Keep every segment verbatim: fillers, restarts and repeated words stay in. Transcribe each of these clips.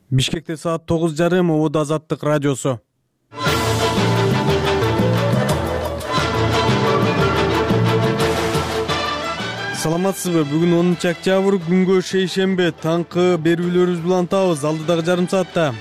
Бишкекте саат тогуз жарым Обуд Азаттык радиосу. Саламатсызбы? Бүгүн онунчу октябрь, күнгө шейшембе. Таңкы берүүлөрүбүз менен табыз. Алдыдагы жарым саатта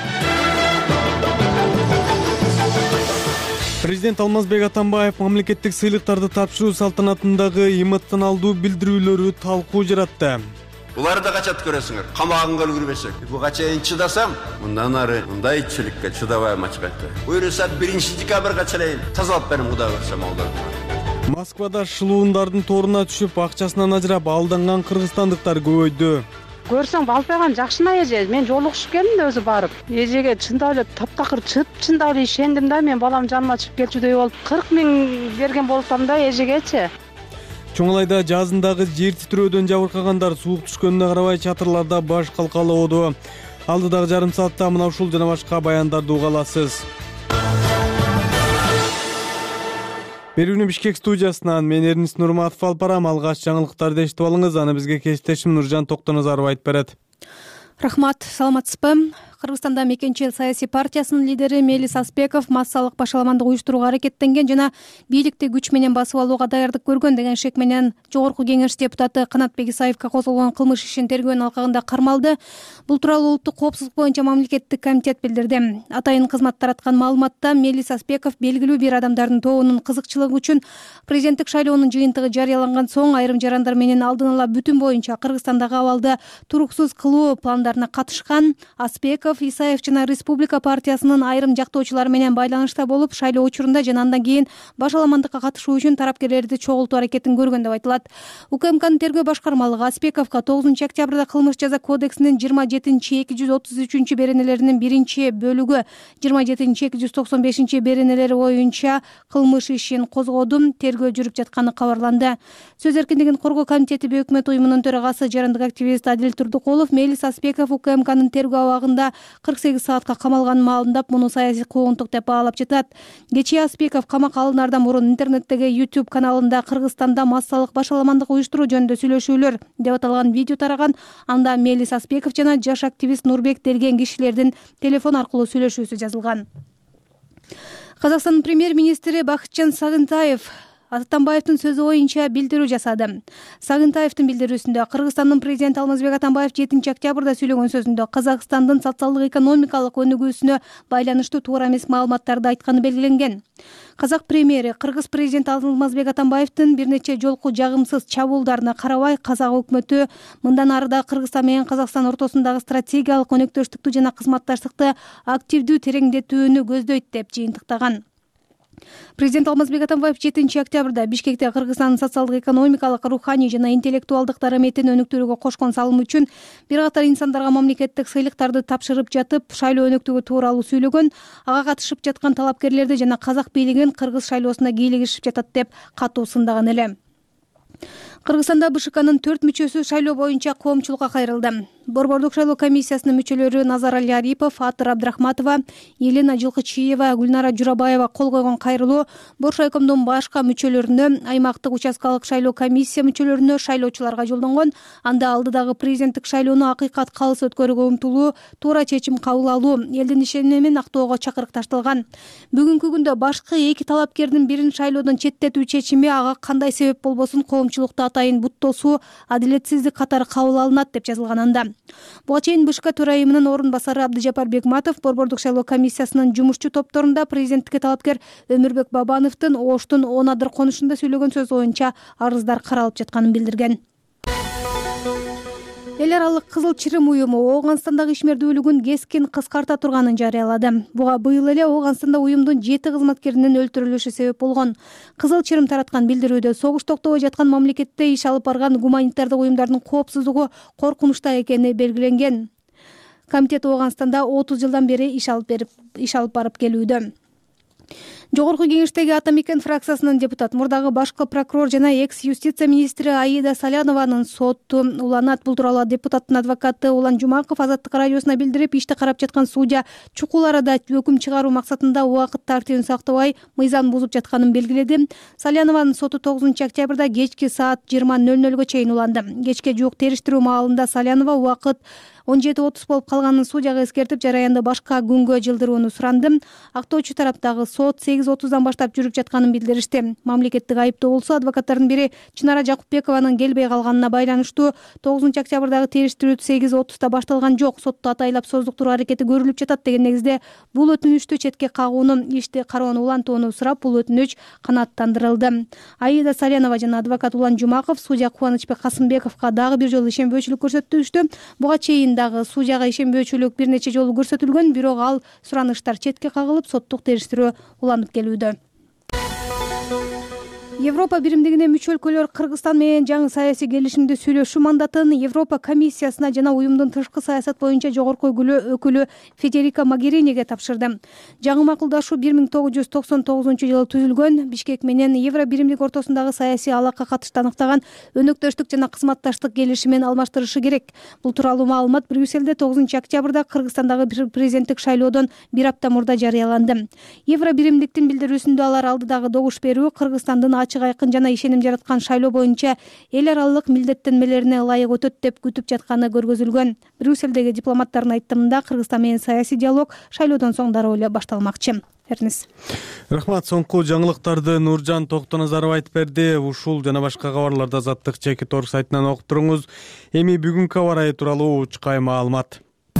Президент Алмазбек Атамбаев мамлекеттик сыйлыктарды тапшыруу салтанатындагы эмоционалдуу билдирүүлөрү талкуу жаратты. Буларды качат көрөсүңөр, камагыңга үлгүрбесек. Буга чейин чыдасам, мындан ары мындай иччиликке чыдабайм ачыкты. Буюрса биринчи декабрга чейин тазалап берем, Кудай берсе малдарды. Москвада шылуундардын торуна түшүп, акчасынан ажырап алданган кыргызстандыктар көбөйдү. Көрсөң балпайган жакшына эже, мен жолугушуп келдим да өзү барып. Эжеге чындап эле таптакыр чыт, чындап эле ишендим да, мен балам жаныма чыгып келчүдөй болуп, кырк миң берген болсам да эжегечи. Чоңалайда жазындагы жер титирөөдөн жабыркагандар суук түшкөнүнө карабай чатырларда баш калкалоодо. Алдыдагы жарым саатта мына ушул жана башка баяндарды уга аласыз. Берүүнү Бишкек студиясынан мен Эрнис Нурматов алып барам. Алгач жаңылыктарды эшитип алыңыз, аны бизге кесиптешим Нуржан Токтоназаров айтып берет. Рахмат, саламатсызбы? Кыргызстанда Мекенчил саясий партиясынын лидери Мелис Аспеков массалык башаламандык уюштурууга аракеттенген жана бийликти күч менен басып алууга даярдык көргөн деген шек менен Жогорку Кеңеш депутаты Канатбек Исаевге козголгон кылмыш ишин тергөөнүн алкагында кармалды. Бул тууралуу Улуттук коопсуздук боюнча мамлекеттик комитет билдирди. Атайын кызмат тараткан маалыматта Мелис Аспеков белгилүү бир адамдардын тобунун кызыкчылыгы үчүн президенттик шайлоонун жыйынтыгы жарыяланган соң айрым жарандар менен алдын ала бүтүн боюнча Кыргызстандагы абалды туруксуз кылуу пландарына катышкан. Аспеков Исаев жана Республика партиясынын айрым жактоочулары менен байланышта болуп, шайлоо учурунда жана андан кийин башаламандыкка катышуу үчүн тараптарларды чогултуу аракетин көргөн деп айтылат. УКМКнын тергөө башкармалыгы Аспековго тогузунчу октябрда кылмыш жаза кодексинин жыйырма жетинчи эки жүз отуз үчүнчү беренелеринин биринчи бөлүгү жыйырма жетинчи эки жүз токсон бешинчи беренелери боюнча кылмыш ишин козгоду, тергөө жүрүп жатканы кабарланды. Сөз эркиндигин коргоо комитети Өкмөт уюмунун төрагасы, жарандык активист Адил Турдукулов Мелис Аспеков УКМКнын тергөө абагында кырк сегиз саатка камалганын маалымдап, муну саясий куугунтук деп баалап жатат. Кечээ Аспеков камакка алынаардан мурун интернеттеги YouTube каналында Кыргызстанда массалык башаламандык уюштуруу жөнүндө сүйлөшүүлөр деп аталган видео тараган. Анда Мелис Аспеков жана жаш активист Нурбек деген кишилердин телефон аркылуу сүйлөшүүсү жазылган. Казакстандын премьер-министри Бакытжан Сагынтаев Атамбаевдин сөзү боюнча билдирүү жасады. Сагынтаевдин билдирүүсүндө Кыргызстандын президенти Алмазбек Атамбаев жетинчи октябрда сүйлөгөн сөзүндө Казакстандын социалдык экономикалык өнүгүүсүнө байланыштуу туура эмес маалыматтарды айтканы белгиленген. Казак премьери Кыргыз президенти Алмазбек Атамбаевдин бир нече жолку жагымсыз чабуулдарына карабай, казак өкмөтү мындан ары да Кыргызстан менен Казакстан ортосундагы стратегиялык өнөктөштүктү жана кызматташтыкты активдүү тереңдетүүнү көздөйт деп жыйынтыктаган. Президент Алмазбек Атамбаев жетинчи октябрда Бишкекте Кыргызстандын социалдык экономикалык, руханий жана интеллектуалдык дараметин өнүктүрүүгө кошкон салымы үчүн бир катар инсандарга мамлекеттик сыйлыктарды тапшырып жатып, шайлоо өнөктүгү тууралуу сүйлөгөн, ага катышып жаткан талапкерлерди жана казак бийлигин Кыргыз шайлоосуна кийлигишип жатат деп катуу сындаган эле. Кыргызстанда БШКнын төрт мүчөсү шайлоо боюнча коомчулукка кайрылды. Борбордук шайлоо комиссиясынын мүчөлөрү Назарали Арипов, Атыр Абдрахматова, Елена Жылкычиева, Гүлнара Журабаева кол койгон кайрылуу Бош райкомдун башка мүчөлөрүнө, аймактык участкалык шайлоо комиссия мүчөлөрүнө, шайлоочуларга жолдонгон. Анда алдыдагы президенттик шайлоону акыйкат калыс өткөрүүгө умтулуу, туура чечим кабыл алуу, элдин ишенимин актоого чакырык ташталган. Бүгүнкү күндө башкы эки талапкердин бирин шайлоодон четтетүү чечими ага кандай себеп болбосун коомчулукта атайын буттосуу, адилетсиздик катары кабыл алынат деп жазылган анда. Буга чейин БШК төрайымынын орун басары Абдыжапар Бекматов борбордук шайлоо комиссиясынын жумушчу топторунда президенттикке талапкер Өмүрбек Бабановдун Оштун он адыр конушунда сүйлөгөн сөз боюнча арыздар каралып жатканын билдирген. Эл аралык Кызыл Чырым уюму Ооганстандагы ишмердүүлүгүн кескин кыскарта турганын жарыялады. Буга быйыл эле Ооганстанда уюмдун жети кызматкеринин өлтүрүлүшү себеп болгон. Кызыл Чырым тараткан билдирүүдө согуш токтобой жаткан мамлекетте иш алып барган гуманитардык уюмдардын коопсуздугу коркунучта экени белгиленген. Комитет Ооганстанда отуз жылдан бери иш алып берип, иш алып барып келүүдө. Жогорку кеңештеги Атамекен фракциясынын депутат, мурдагы башкы прокурор жана экс юстиция министри Аида Салянованын соту уланат. Бул тууралуу депутаттын адвокаты Улан Жумаков Азаттык радиосуна билдирип, ишти карап жаткан судья чукул арада өкүм чыгаруу максатында убакыт тартибин сактабай мыйзам бузуп жатканын белгиледи. Салянованын соту тогузунчу октябрда кечки саат жыйырма ноль нольго чейин уланды. Кечке жуук териштирүү маалында Салянова убакыт он жети отуз болуп калганын судьяга эскертип, жараянды башка күнгө жылдырууну суранды. Актоочу тараптагы сот сегиз отуздан баштап жүрүп жатканын билдиришти. Мамлекеттик айыптоо болсо адвокаттардын бири Чынара Жакупбекованын келбей калганына байланыштуу тогузунчу октябрдагы териштирүү сегиз отузда башталган жок, сотто атайлап создуктуруу аракети көрүлүп жатат деген негизде бул өтүнүчтү четке кагууну, ишти кароону улантууну сурап, бул өтүнүч канааттандырылды. Аида Салянова жана адвокат Улан Жумаков судья Кубанычбек Касымбековго дагы бир жолу ишенбөөчүлүк көрсөтүштү. Буга чейин дагы судьяга ишенбөөчүлүк бир нече жолу көрсөтүлгөн, бирок ал сураныштар четке кагылып, соттук териштирүү уланып келүүдө. Европа биримдигине мүчө өлкөлөр Кыргызстан менен жаңы саясий келишимди сүйлөшүү мандатын Европа комиссиясына жана уюмдун тышкы саясат боюнча жогорку өкүлү Федерика Могериниге тапшырды. Жаңы макулдашуу бир миң тогуз жүз токсон тогузунчу жылы түзүлгөн, Бишкек менен Евро биримдик ортосундагы саясий алака катышты аныктаган өнөктөштүк жана кызматташтык келишимин алмаштырышы керек. Бул тууралуу маалымат Брюсселде тогузунчу октябрда Кыргызстандагы президенттик шайлоодон бир апта мурда жарыяланды. Евро биримдиктин билдирүүсүндө алар алдыдагы добуш берүү Кыргызстандын ачык айкын жана ишеним жараткан шайлоо боюнча эл аралык милдеттенмелерине ылайык өтөт деп күтүп жатканы көргөзүлгөн. Брюсселдеги дипломаттардын айтымында Кыргызстан менен саясий диалог шайлоодон соң дароо эле башталмакчы. Эрнис. Рахмат, соңку жаңылыктарды Нуржан Токтоназаров айтып берди. Ушул жана башка кабарларды Азаттык Чекит Орг сайтынан окуп туруңуз. Эми бүгүнкү аба ырайы тууралуу учкай маалымат.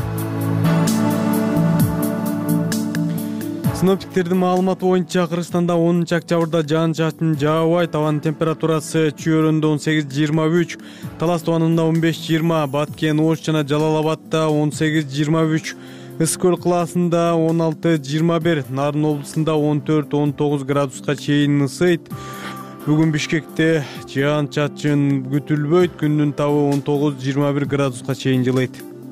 Синоптиктердин маалыматы боюнча Кыргызстанда онунчу октябрда жаан-чачын жаабайт, абанын температурасы Чүйөрөндө он сегиз жыйырма үч, Талас тубанында он беш жыйырма, Баткен, Ош жана Жалал Абадта он сегиз жыйырма үч, Ысык көл кылаасында он алты жыйырма бир, Нарын облусунда он төрт он тогуз градуска чейин ысыйт. Бүгүн Бишкекте жаан-чачын күтүлбөйт, күндүн табы он тогуз жыйырма бир градуска чейин жылыйт.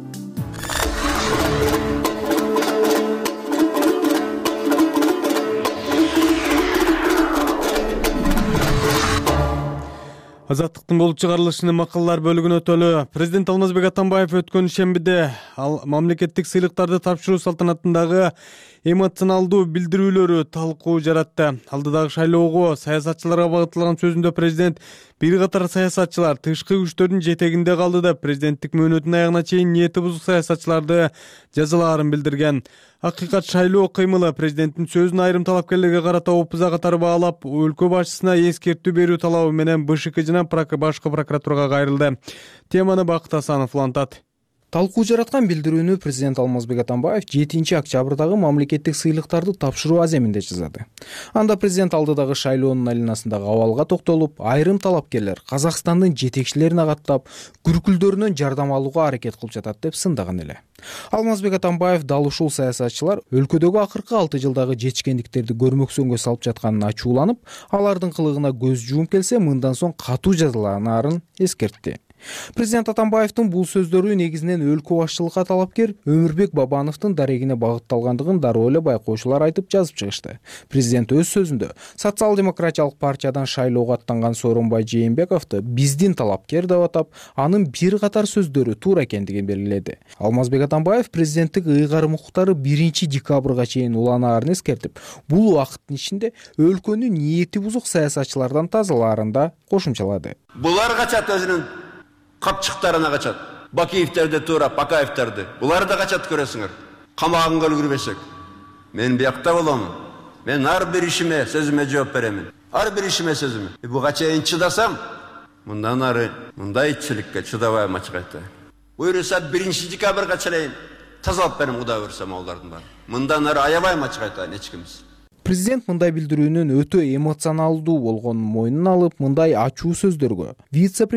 Азаттыктын болуп чыгарылышынын макалалар бөлүгүнө өтөлү. Президент Алмазбек Атамбаев өткөн шембиде ал мамлекеттик сыйлыктарды тапшыруу салтанатындагы эмоционалдуу билдирүүлөрү талкуу жаратты. Алдыдагы шайлоого саясатчыларга багытталган сөзүндө президент бир катар саясатчылар тышкы күчтөрдүн жетегинде калды деп, президенттик мөөнөтүнүн аягына чейин ниети бузук саясатчыларды жазалаарын билдирген. Акыйкат шайлоо кыймылы президенттин сөзүн айрым талапкерлерге карата опуза катары баалап, өлкө башчысына эскертүү берүү талабы менен БШК жана башкы прокуратурага кайрылды. Теманы Бакыт Асанов улантат. Талкуу жараткан билдирүүнү президент Алмазбек Атамбаев жетинчи октябрдагы мамлекеттик сыйлыктарды тапшыруу аземинде жазды. Анда президент алдыдагы шайлоонун алинасындагы абалга токтолуп, айрым талапкерлер Казакстандын жетекчилерин агаттап, күркүлдөрүнөн жардам алууга аракет кылып жатат деп сындаган эле. Алмазбек Атамбаев дал ушул саясатчылар өлкөдөгү акыркы алты жылдагы жетишкендиктерди көрмөксөнгө салып жатканын ачууланып, алардын кылыгына көз жуум келсе, мындан соң катуу жазаланаарын эскертти. Президент Атамбаевдин бул сөздөрү негизинен өлкө башчылыкка талапкер Өмүрбек Бабановдун дарегине багытталгандыгын дароо эле байкоочулар айтып жазып чыгышты. Президент өз сөзүндө социал-демократиялык партиядан шайлоого аттанган Сооронбай Жээнбековду биздин талапкер деп атап, анын бир катар сөздөрү туура экендигин белгиледи. Алмазбек Атамбаев президенттик ыйгарым укуктары биринчи декабрга чейин уланаарын эскертип, бул убакыттын ичинде өлкөнү ниети бузук саясатчылардан тазалаарын да кошумчалады. Булар качат өзүнүн капчыктарына качат. Бакиевтерди туура, Бакаевтерди. Булар да качат көрөсүңөр. Камагынга үлгүрбесек. Мен биякта болом. Мен ар бир ишиме, сөзүмө жооп беремин. Ар бир ишиме сөзүмө. Буга чейин чыдасам, мындан ары мындай итчиликке чыдабайм ачык айтты. Буюрса биринчи декабрга чейин тазалап берем, Кудай буйрса алардын баары. Мындан ары аябайм ачык айтты эч кимиз. Президент мындай билдирүүнүн өтө эмоционалдуу болгонун мойнуна алып, мындай ачуу сөздөргө вице-премьер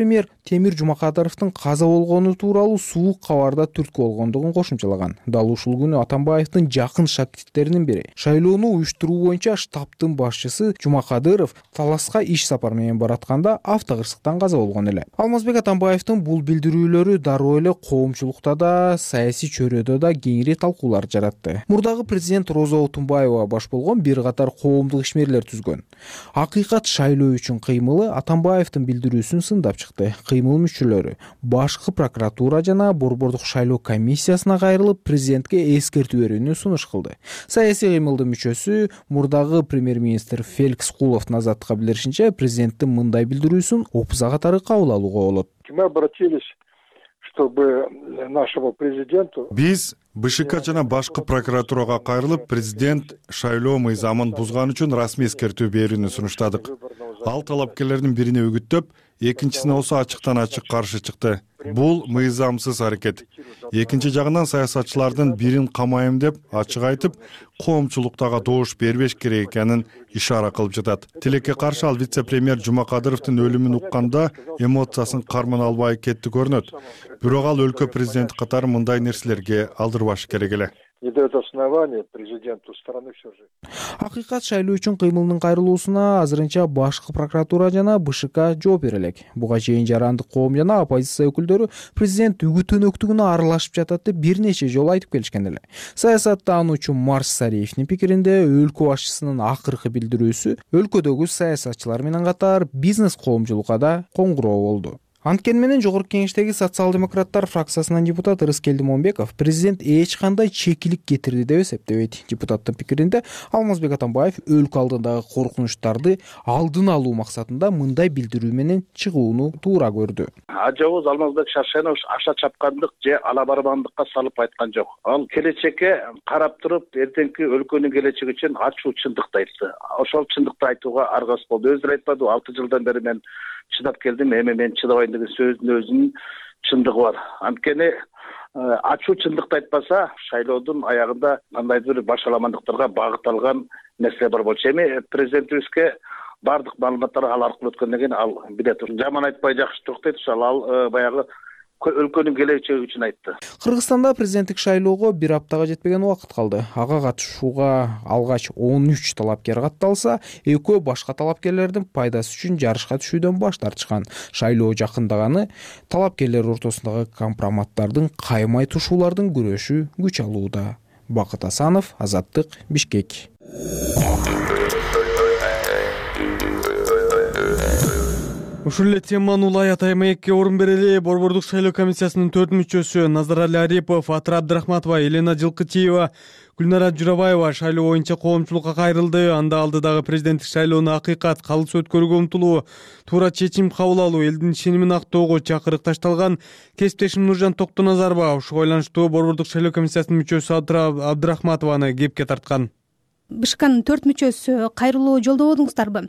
Темир Жумакадыровдун каза болгону тууралуу суук кабарда түрткү болгондугун кошумчалаган. Дал ушул күнү Атамбаевдин жакын шакирттеринин бири, шайлоону уюштуруу боюнча штабтын башчысы Жумакадыров Таласка иш сапар менен баратканда автокырсыктан каза болгон эле. Алмазбек Атамбаевдин бул билдирүүлөрү дароо эле коомчулукта да, саясий чөйрөдө да кеңири талкуулар жаратты. Мурдагы президент Роза Отунбаева баш болгон бир катар коомдук ишмерлер түзгөн. Акыйкат шайлоо үчүн кыймылы Атамбаевдин билдирүүсүн сындап чыкты. Кыймыл мүчөлөрү башкы прокуратура жана борбордук шайлоо комиссиясына кайрылып, президентке эскертүү берүүнү сунуш кылды. Саясий кыймылдын мүчөсү мурдагы премьер-министр Феликс Куловдун азаттыкка билдиришинче, президенттин мындай билдирүүсүн опуза катары кабыл алууга болот. Мы обратились, чтобы нашему президенту биз БШК жана башкы прокуратурага кайрылып, президент шайлоо мыйзамын бузган үчүн расмий эскертүү берүүнү сунуштадык. Ал талапкерлердин бирине үгүттөп, экинчисине болсо ачыктан ачык каршы чыкты. Бул мыйзамсыз аракет. Экинчи жагынан саясатчылардын бирин камайым деп ачык айтып, коомчулуктага добуш бербеш керек экенин ишара кылып жатат. Тилекке каршы ал вице-премьер Жумакадыровдун өлүмүн укканда эмоциясын карман албай кетти көрүнөт. Бирок ал өлкө президенти катары мындай нерселерге алдырбашы керек эле. Не дает основания президенту страны все же. Акыйкат шайлоо үчүн кыймылдын кайрылуусуна азырынча башкы прокуратура жана БШК жооп бере элек. Буга чейин жарандык коом жана оппозиция өкүлдөрү президент үгүт-өнөктүгүнө аралашып жатат деп бир нече жолу айтып келишкен эле. Саясаттануучу Марс Сариевдин пикиринде, өлкө башчысынын акыркы билдирүүсү өлкөдөгү саясатчылар менен катар бизнес коомчулукка да коңгуроо болду. Анткени менен жогорку кеңештеги социал-демократтар фракциясынан депутат Рыскелди Момбеков президент эч кандай чекилик кетирди деп эсептебейт. Депутаттын пикиринде, Алмазбек Атамбаев өлкө алдындагы коркунучтарды алдын алуу максатында мындай билдирүү менен чыгууну туура көрдү. Ажабыз Алмазбек Шаршенович аша чапкандык же алабарбандыкка салып айткан жок. Ал келечекке карап туруп, эртеңки өлкөнүн келечеги үчүн ачуу чындыкты айтты. Ошол чындыкты айтууга аргасыз болду. Өзү айтпады, алты жылдан бери мен чыдап келдим, эми мен чыдабайм деген сөздүн өзүнүн чындыгы бар. Анткени ачуу чындыкты айтпаса, шайлоодун аягында кандайдыр бир башаламандыктарга багытталган нерсе бар болчу. Эми президентибизге бардык маалыматтар ал аркылуу өткөндөн кийин ал билет. Жаман айтпай жакшы токтойт, ошол ал баягы өлкөнүн келечеги үчүн айтты. Кыргызстанда президенттик шайлоого бир аптага жетпеген убакыт калды. Ага катышууга алгач он үч талапкер катталса, экөө башка талапкерлердин пайдасы үчүн жарышка түшүүдөн баш тартышкан. Шайлоо жакындаганы талапкерлер ортосундагы компроматтардын, каймай тушуулардын күрөшү күч алууда. Бакыт Асанов, Азаттык, Бишкек. Ушул эле теманы улай атай маекке орун берели. Борбордук шайлоо комиссиясынын төрт мүчөсү Назарали Арипов, Атыра Абдрахматова, Елена Жылкычиева, Гүлнара Журабаева шайлоо боюнча коомчулукка кайрылды. Анда алдыдагы президенттик шайлоону акыйкат, калыс өткөрүүгө умтулуу, туура чечим кабыл алуу, элдин ишенимин актоого чакырык ташталган. Кесиптешим Нуржан Токтоназарова ушул байланыштуу борбордук шайлоо комиссиясынын мүчөсү Атыра Абдрахматованы кепке тарткан. БШКнын төрт мүчөсү кайрылуу жолдободуңуздарбы?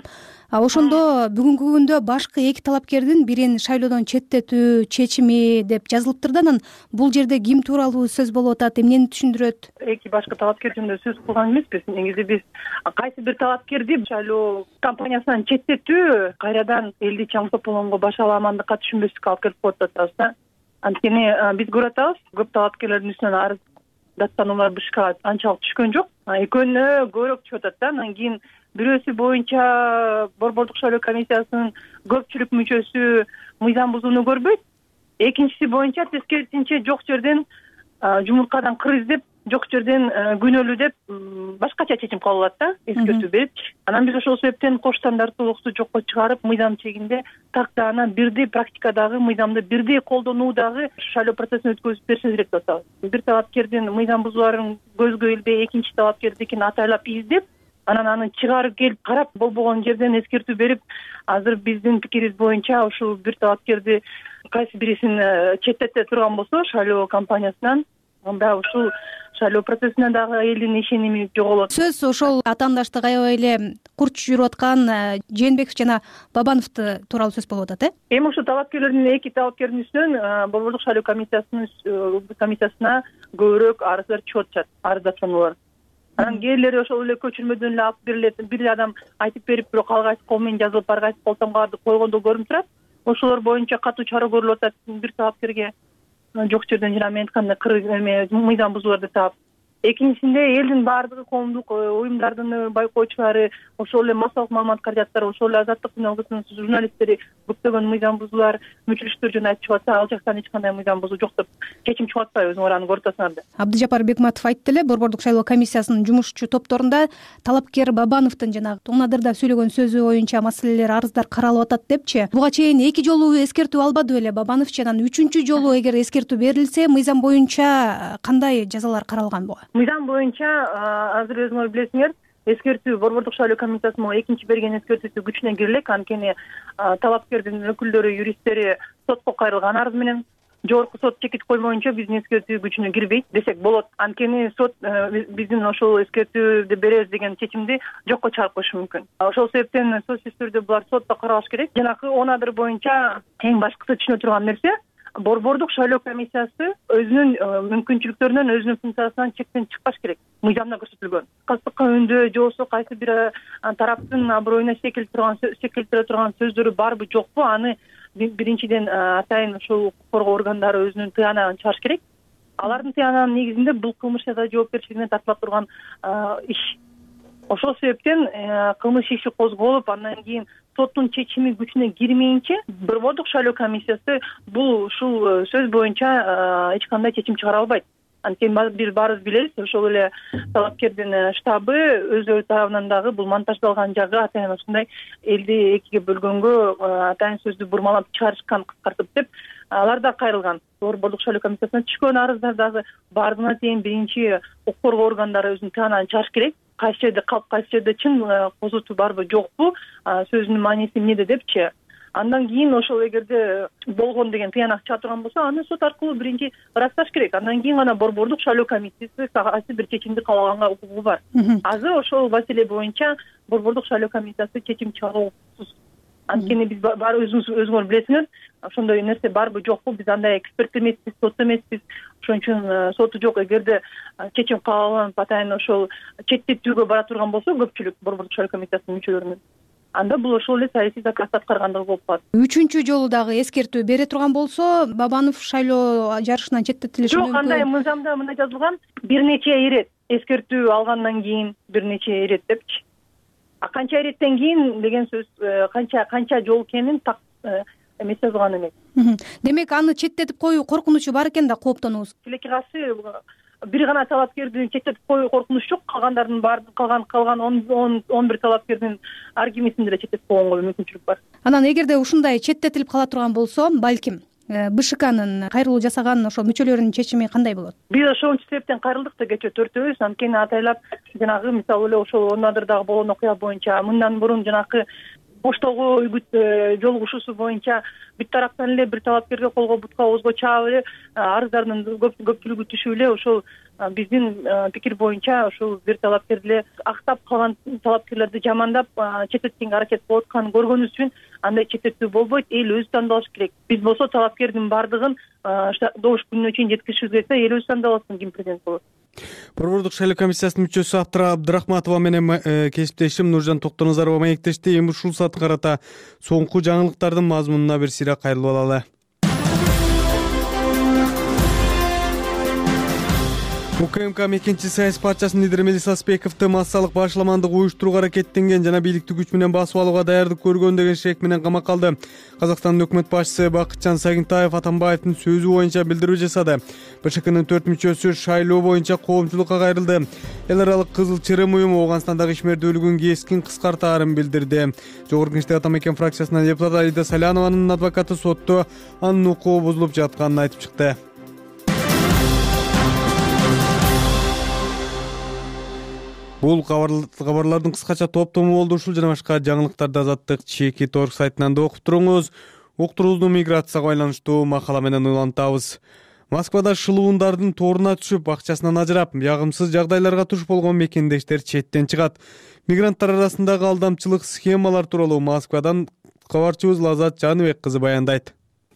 Ошондо бүгүнкү күндө башкы эки талапкердин бирин шайлоодон четтетүү чечими деп жазылыптыр да, анан бул жерде ким тууралуу сөз болуп атат, эмнени түшүндүрөт? Эки башкы талапкер жөнүндө сөз кылган эмеспиз. Негизи биз кайсы бир талапкерди шайлоо кампаниясынан четтетүү кайрадан элди чаң тополоңго башаламандыкка түшүнбөстүккө алып келип коюп атат да. Анткени биз көрүп атабыз, көп талапкерлердин үстүнөн арыз даттануулар БШКга анчалык түшкөн жок. Экөөнө көбүрөөк түшүп атат да. Анан кийин бирөөсү боюнча борбордук шайлоо комиссиясынын көпчүлүк мүчөсү мыйзам бузууну көрбөйт. Экинчиси боюнча тескерисинче жок жерден жумуркадан кыр издеп, жок жерден күнөөлүү деп башкача чечим кабыл алат да, эскертүү берип. Анан биз ошол себептен кош стандарттуулукту жокко чыгарып, мыйзам чегинде тактаана бирдей практикадагы мыйзамды бирдей колдонуудагы шайлоо процессин өткөзүп берсе керек деп атабыз. Бир талапкердин мыйзам бузууларын көзгө илбей, экинчи талапкердикин атайлап издеп, анан аны чыгарып келип карап, болбогон жерден эскертүү берип, азыр биздин пикирибиз боюнча ушул бир талапкерди кайсы бирисин четтете турган болсо шайлоо кампаниясынан, анда ушул шайлоо процессине дагы элдин ишеними жоголот. Сөз ошол атаандаштык аябай эле курч жүрүп аткан Жээнбеков жана Бабановду тууралуу сөз болуп атат, э? Эми ушул талапкерлердин эки талапкердин үстүнөн борбордук шайлоо комиссиясынын комиссиясына көбүрөөк арыздар чыгып атат, арыз даттануулар. Анан кээрлери ошол эле көчүрмөдөн эле алып берилет. Бир адам айтып берип, бирок ал кайсы кол менен жазылып, ар кайсы колтонго койгондо көрүнүп турат. ошолор боюнча катуу чара көрүлүп атат. Бир талапкерге жок жерден жана мен айткандай кыр эме мыйзам бузууларды таап, экинчисинде элдин баардыгы, коомдук уюмдардын байкоочулары, ошол эле массалык маалымат каражаттары, ошол эле Азаттык журналдын журналисттери көптөгөн мыйзам бузуулар, мүчүлүштөр жана айтып чыгып атса, ал жактан эч кандай мыйзам бузуу жок деп чечим чыгып атпайбы, өзүңөр аны көрүп атасыңар деп. Абдыжапар Бекматов айтты эле, Борбордук шайлоо комиссиясынын жумушчу топторунда талапкер Бабановдун жанагы Тоонадырда сөйлөгөн сөзү боюнча маселелер, арыздар каралып атат депчи. Буга чейин эки жолу эскертүү албады беле Бабанов, анан үчүнчү жолу эгер эскертүү берилсе, мыйзам боюнча кандай жазалар каралган буга? Мыйзам боюнча азыр өзүңөр билесиңер, эскертүү Борбордук шайлоо комиссиясынын экинчи берген эскертүүсү күчүнө кире элек. Анткени талапкердин өкүлдөрү, юристтери сотко кайрылган арыз менен жогорку сот чекит коймоюнча биздин эскертүү күчүнө кирбейт десек болот. Анткени сот биздин ошол эскертүүдү беребиз деген чечимди жокко чыгарып коюшу мүмкүн. Ошол себептен сөзсүз түрдө булар сотто каралыш керек. Жанагы он адыр боюнча эң башкысы түшүнө турган нерсе, Борбордук шайлоо комиссиясы өзүнүн мүмкүнчүлүктөрүнөн, өзүнүн функциясынан чектен чыкпаш керек. Мыйзамда көрсөтүлгөн. Кастыкка үндөө же болбосо кайсы бир тараптын аброюна секелтире турган сөздөрү барбы, жокпу, аны биринчиден атайын ушул укук коргоо органдары өзүнүн тыянагын чыгарыш керек. Алардын тыянагынын негизинде бул кылмыш жаза жоопкерчилигине тартыла турган иш. Ошол себептен кылмыш иши козголуп, андан кийин соттун чечими күчүнө кирмейинче Борбордук шайлоо комиссиясы бул ушул сөз боюнча эч кандай чечим чыгара албайт. Анткени биз баарыбыз билебиз, ошол эле талапкердин штабы өзү тарабынан дагы бул монтаждалган жагы атайын ушундай элди экиге бөлгөнгө атайын сөздү бурмалап чыгарышкан, кыскартып деп алар да кайрылган. Борбордук шайлоо комиссиясына түшкөн арыздар дагы баардыгына чейин биринчи укук коргоо органдары өзүнүн тыянагын чыгарыш керек. Кайсы жерде калп, кайсы жерде чын козутуу барбы, жокпу, сөзүнүн мааниси эмнеде депчи. Андан кийин ошол эгерде болгон деген тыянак чыга турган болсо, аны сот аркылуу биринчи ырасташ керек. Андан кийин гана Борбордук шайлоо комиссиясы кайсы бир чечимди кабыл алганга укугу бар. Азыр ошол маселе боюнча Борбордук шайлоо комиссиясы чечим чыгаруу укуксуз. Анткени биз баары өзүңөр билесиңер, ошондой нерсе барбы, жокпу, биз андай эксперт эмеспиз, сот эмеспиз. Ошон үчүн соту жок. Эгерде чечим кабыл алынып атайын ошол четтетүүгө бара турган болсо көпчүлүк Борбордук шайлоо комиссиясынын мүчөлөрүнүн, анда бул ошол эле саясий заказ аткаргандыгы болуп калат. Үчүнчү жолу дагы эскертүү бере турган болсо, Бабанов шайлоо жарышынан четтетилиши мүмкүн. Жок, андай мыйзамда мындай жазылган, бир нече ирет эскертүү алгандан кийин бир нече ирет депчи. А канча иреттен кийин деген сөз канча канча жол экенин так эмес жазылган эмес. Демек аны четтетип коюу коркунучу бар экен да, кооптонуңуз. Тилекке каршы бир гана талапкерди четтетип коюу коркунуч жок, калгандардын баардыгы калган калган он бир талапкердин ар кимисин деле четтетип койгонго мүмкүнчүлүк бар. Анан эгерде ушундай четтетилип кала турган болсо, балким БШКнын кайрылуу жасаган ошол мүчөлөрүнүн чечими кандай болот? Биз ошончу себептен кайрылдык да кечээ төртөөбүз. Анткени атайлап жанагы мисалы эле ошол Оонадырдагы болгон окуя боюнча мындан мурун жанагы Оштогу үгүт жолугушуусу боюнча бүт тараптан эле бир талапкерге колго бутка оозго чаап эле арыздардын көпчүлүгү түшүп эле ошол биздин пикир боюнча ошол бир талапкерди эле актап, калган талапкерлерди жамандап четтеткенге аракет кылып атканын көргөнүбүз үчүн андай четтетүү болбойт. Эл өзү тандалыш керек. Биз болсо талапкердин баардыгын добуш күнүнө чейин жеткиришибиз керек. Эл өзү тандалсын ким президент болот. Борбордук шайлоо комиссиясынын мүчөсү Аптыра Абдрахматова менен кесиптешим Нуржан Токтоназарова маектешти. Эми ушул саатка карата соңку жаңылыктардын мазмунуна бир сыйра кайрылып алалы. УКМК Мекенчи саясий партиясынын лидери Мелис Аспековду массалык башаламандык уюштурууга аракеттенген жана бийликти күч менен басып алууга даярдык көргөн деген шек менен камакка алды. Казакстандын өкмөт башчысы Бакытжан Сагынтаев Атамбаевдин сөзү боюнча билдирүү жасады. БШКнын төрт мүчөсү шайлоо боюнча коомчулукка кайрылды. Эл аралык Кызыл Чырым уюму Ооганстандагы ишмердүүлүгүн кескин кыскартаарын билдирди. Жогорку Кеңештеги Атамекен фракциясынан депутат Аида Салянованын адвокаты сотто анын укугу бузулуп жатканын айтып чыкты. Бул кабарлардын кыскача топтому болду. Ушул жана башка жаңылыктарды Азаттык Чекит орг сайтынан да окуп туруңуз. Уктуруубузду миграцияга байланыштуу макала менен улантабыз. Москвада шылуундардын торуна түшүп, акчасынан ажырап, жагымсыз жагдайларга туш болгон мекендештер четтен чыгат. Мигранттар арасындагы алдамчылык схемалар тууралуу Москвадан кабарчыбыз Лазат Жаныбек кызы баяндайт.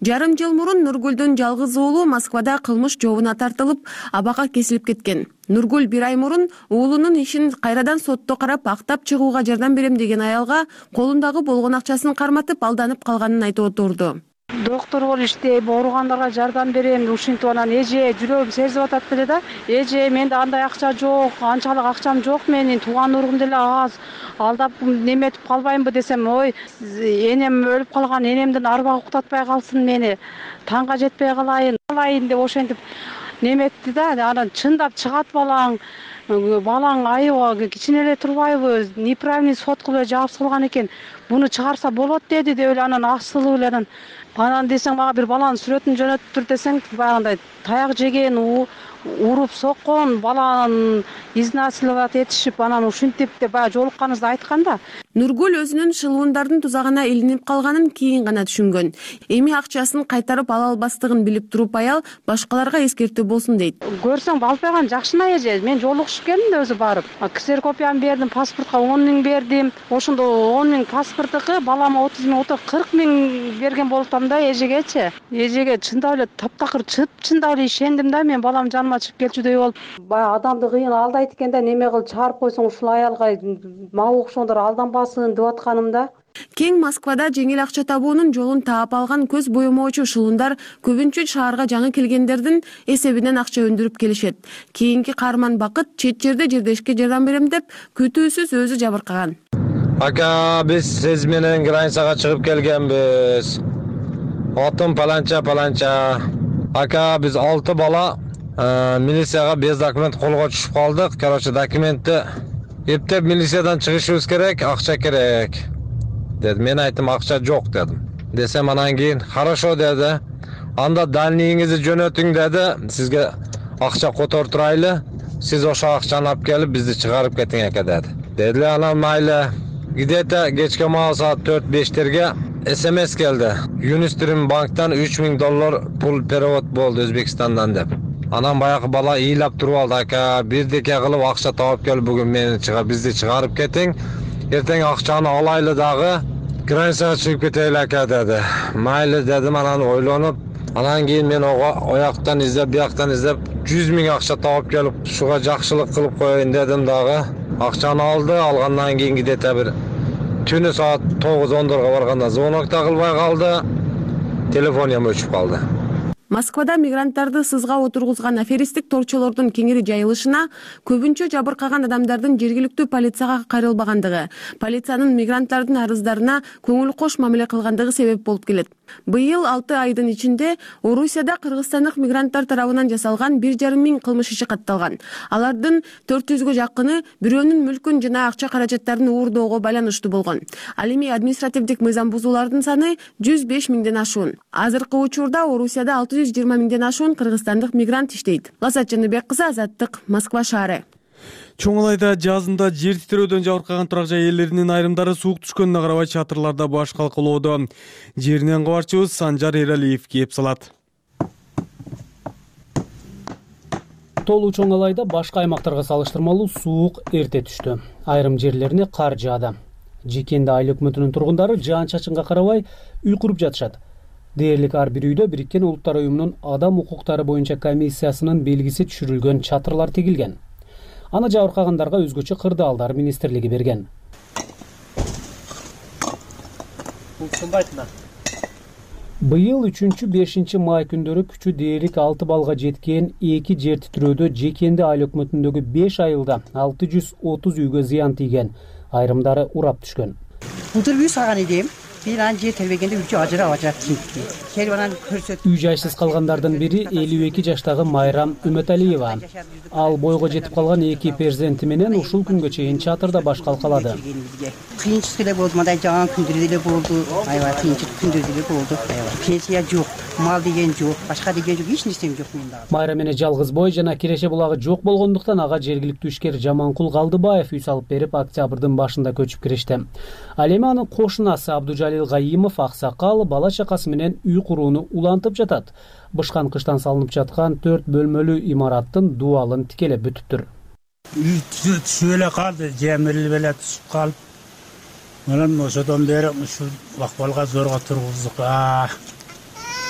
Жарым жыл мурун Нургүлдүн жалгыз уулу Москвада кылмыш жообуна тартылып, абакка кесилип кеткен. Нургүл бир ай мурун уулунун ишин кайрадан сотто карап актап чыгууга жардам берем деген аялга колундагы болгон акчасын карматып алданып калганын айтып отурду. Доктор болуп иштейм, ооругандарга жардам берем, ушинтип анан эже жүрөгүм сезип атат деле да. Эже, менде андай акча жок, анчалык акчам жок менин, тууган уругум деле аз. Алдап неметип калбаймбы десем, ой, энем өлүп калган, энемдин арбагы уктатпай калсын мени. Таңга жетпей калайын, калайын деп ошентип неметти да. Анан чындап чыгат балаң. Балаң айыга кичине эле турбайбы, неправильный сот кылып жаап салган экен. Буну чыгарса болот деди деп эле анан асылып эле анан анан десең мага бир баланын сүрөтүн жөнөттүр десең, баягындай таяк жеген, уруп соккон, баланы изнасиловать этишип, анан ушинтип деп баягы жолукканыбызды айткан да. Нургүл өзүнүн шылуундардын тузагына илинип калганын кийин гана түшүнгөн. Эми акчасын кайтарып ала албастыгын билип туруп аял башкаларга эскертүү болсун дейт. Көрсөң балпайган жакшына эже, мен жолугушуп келдим да өзү барып. Ксерокопияны бердим, паспортко он миң бердим. Ошондо он миң паспорттуку балама отуз миң, кырк миң берген болсам да эжегечи. Эжеге чындап эле таптакыр чып чындап эле ишендим да, мен балам жаныма чыгып келчүдөй болуп. Баягы адамды кыйын алдайт экен да, неме кылып чыгарып койсоң ушул аялга мага окшондор алданбасын деп атканым да. Кең Москвада жеңил акча табуунун жолун таап алган көз боемоочу шылуундар көбүнчө шаарга жаңы келгендердин эсебинен акча өндүрүп келишет. Кийинки каарман Бакыт чет жерде жердешке жардам берем деп күтүүсүз өзү жабыркаган. Ака, биз сиз менен границага чыгып келгенбиз. Отум паланча паланча. Ака, биз алты бала милицияга без документ колго түшүп калдык. Короче, документти эптеп милициядан чыгышыбыз керек, акча керек деди. Мен айттым, акча жок дедим. Десем анан кийин хорошо деди. Анда дальныйыңызды жөнөтүң деди. Сизге акча котор турайлы. Сиз ошо акчаны алып келип бизди чыгарып кетиң эке деди. Дедиле, анан майлы. Где-то кечке мага саат төрт бештерге смс келди. Юнистрим банктан үч миң доллар пул перевод болду Өзбекстандан деп. Анан баягы бала ыйлап туруп алды, ака, бирдеке кылып акча таап кел, бүгүн мени чыгар, бизди чыгарып кетиң. Эртең акчаны алайлы дагы границага чыгып кетели ака деди. Майлы дедим, анан ойлонуп, анан кийин мен ояктан издеп, бияктан издеп жүз миң акча таап келип, шуга жакшылык кылып коеюн дедим дагы. Акчаны алды, алгандан кийин где-то бир түнү саат тогуз ондорго барганда звонок да кылбай калды. Телефонум өчүп калды. Москвада мигранттарды сызга отургузган аферистик торчолордун кеңири жайылышына көбүнчө жабыркаган адамдардын жергиликтүү полицияга кайрылбагандыгы, полициянын мигранттардын арыздарына көңүл кош мамиле кылгандыгы себеп болуп келет. Быйыл алты айдын ичинде Орусияда кыргызстандык мигранттар тарабынан жасалган бир жарым миң кылмыш иши катталган. Алардын төрт жүзгө жакыны бирөөнүн мүлкүн жана акча каражаттарын уурдоого байланыштуу болгон. Ал эми административдик мыйзам бузуулардын саны жүз беш миңден ашуун. Азыркы учурда Орусияда алты жүз жыйырма миңден ашуун кыргызстандык мигрант иштейт. Лаззат Жаныбек кызы, Азаттык, Москва шаары. Чоң Алайда жазында жер титирөөдөн жабыркаган турак жай ээлеринин айрымдары суук түшкөнүнө карабай чатырларда баш калкалоодо. Жеринен кабарчыбыз Санжар Эралиев кеп салат. Толуу Чоң Алайда башка аймактарга салыштырмалуу суук эрте түштү. Айрым жерлерине кар жаады. Жекенди айыл өкмөтүнүн тургундары жаан-чачынга карабай үй куруп жатышат. Дээрлик ар бир үйдө Бириккен Улуттар уюмунун адам укуктары боюнча комиссиясынын белгиси түшүрүлгөн чатырлар тигилген. Аны жабыркагандарга өзгөчө кырдаалдар министрлиги берген. Быйыл үчүнчү бешинчи май күндөрү күчү дээрлик алты балга жеткен эки жер титирөөдө Жекенди айыл өкмөтүндөгү беш айылда алты жүз отуз үйгө зыян тийген, айрымдары урап түшкөн. Былтыр үй салган идим. Bir an жер телбегенде үчү ажыра ажырап кетти. Керванан көрсөт. Үй жайсыз калгандардын бири элүү эки жаштагы Майрам Үмөталиева. Ал бойго жетип калган эки перзенти менен ушул күнгө чейин чатырда баш калкалады. Кыйынчылык эле болду, мындай жаган күндөр эле болду. Аябай кыйынчылык күндөр эле болду. Пенсия жок, мал деген жок, башка деген жок, эч нерсем жок мында. Майрам менен жалгыз бой жана киреше булагы жок болгондуктан ага жергиликтүү ишкер Жаманкул Калдыбаев үй салып берип, октябрдын башында көчүп киришти. Ал эми анын кошунасы Абдужалил Гаимов аксакал бала чакасы менен үй курууну улантып жатат. Бышкан кыштан салынып жаткан төрт бөлмөлүү имараттын дубалын тикелеп бүтүптүр. Үй түсүп эле калды, жемирилип эле түсүп калып. Анан ошодон бери ушул акыбалга зорго тургуздук.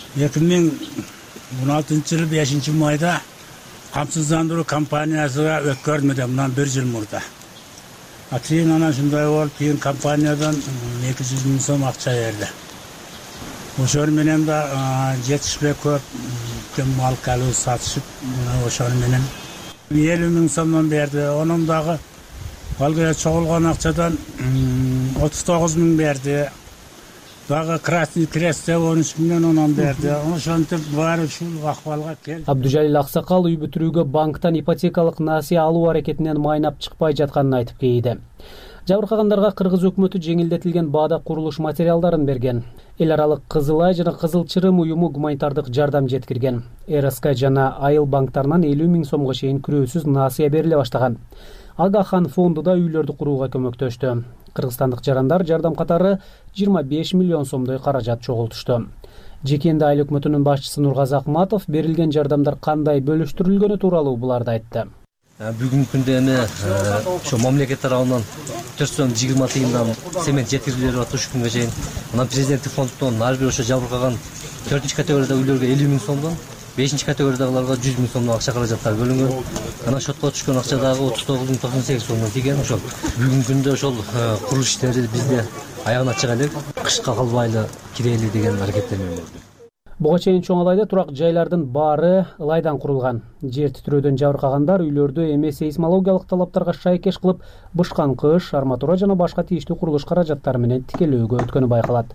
эки миң он алтынчы жылы бешинчи майда камсыздандыруу компаниясыга өткөрдүм да мындан бир жыл мурда. А кийин анан ушундай болуп, кийин компаниядан эки жүз миң сом акча берди. Ошол менен да жетишпей көп мал калуу сатышып, ошол менен элүү миң сомдон берди. Онун дагы алга чогулган акчадан отуз тогуз миң берди. Дагы Красный Крестте он үч миңден онон берди. Ошентип баары ушул акыбалга келди. Абдужалил Аксакал үй бүтүрүүгө банктан ипотекалык насыя алуу аракетинен майнап чыкпай жатканын айтып кейиди. Жабыркагандарга Кыргыз өкмөтү жеңилдетилген баада курулуш материалдарын берген. Эл аралык Кызыл Ай жана Кызыл Чырым уюму гуманитардык жардам жеткирген. эр эс ка жана Айыл банктарынан элүү миң сомго чейин күрөөсүз насыя бериле баштаган. Агахан фонду да үйлөрдү курууга көмөктөштү. Кыргызстандык жарандар жардам катары жыйырма беш миллион сомдой каражат чогултушту. Жекенди айыл өкмөтүнүн башчысы Нургазы Акматов берилген жардамдар кандай бөлүштүрүлгөнү тууралуу буларды айтты. Бүгүнкү күндө эми ошо мамлекет тарабынан төрт жүз жыйырма тыйындан цемент жеткирилип берип атат ушу күнгө чейин. Анан президенттик фонддон ар бир ошо жабыркаган төртүнчү категорияда үйлөргө элүү миң сомдон, бешинчи категориядагыларга жүз миң сомдон акча каражаттар бөлүнгөн. Анан шотко түшкөн акча дагы отуз тогуз миң токсон сегиз сомдон тийген. Ошол бүгүнкү күндө ошол курулуш иштери бизде аягына чыга элек, кышка калбайлы кирели деген аракеттенме. Буга чейин Чоң Алайда турак жайлардын баары ылайдан курулган. Жер титирөөдөн жабыркагандар үйлөрдү эми сейсмологиялык талаптарга шайкеш кылып, бышкан кыш, арматура жана башка тийиштүү курулуш каражаттары менен тикелөөгө өткөнү байкалат.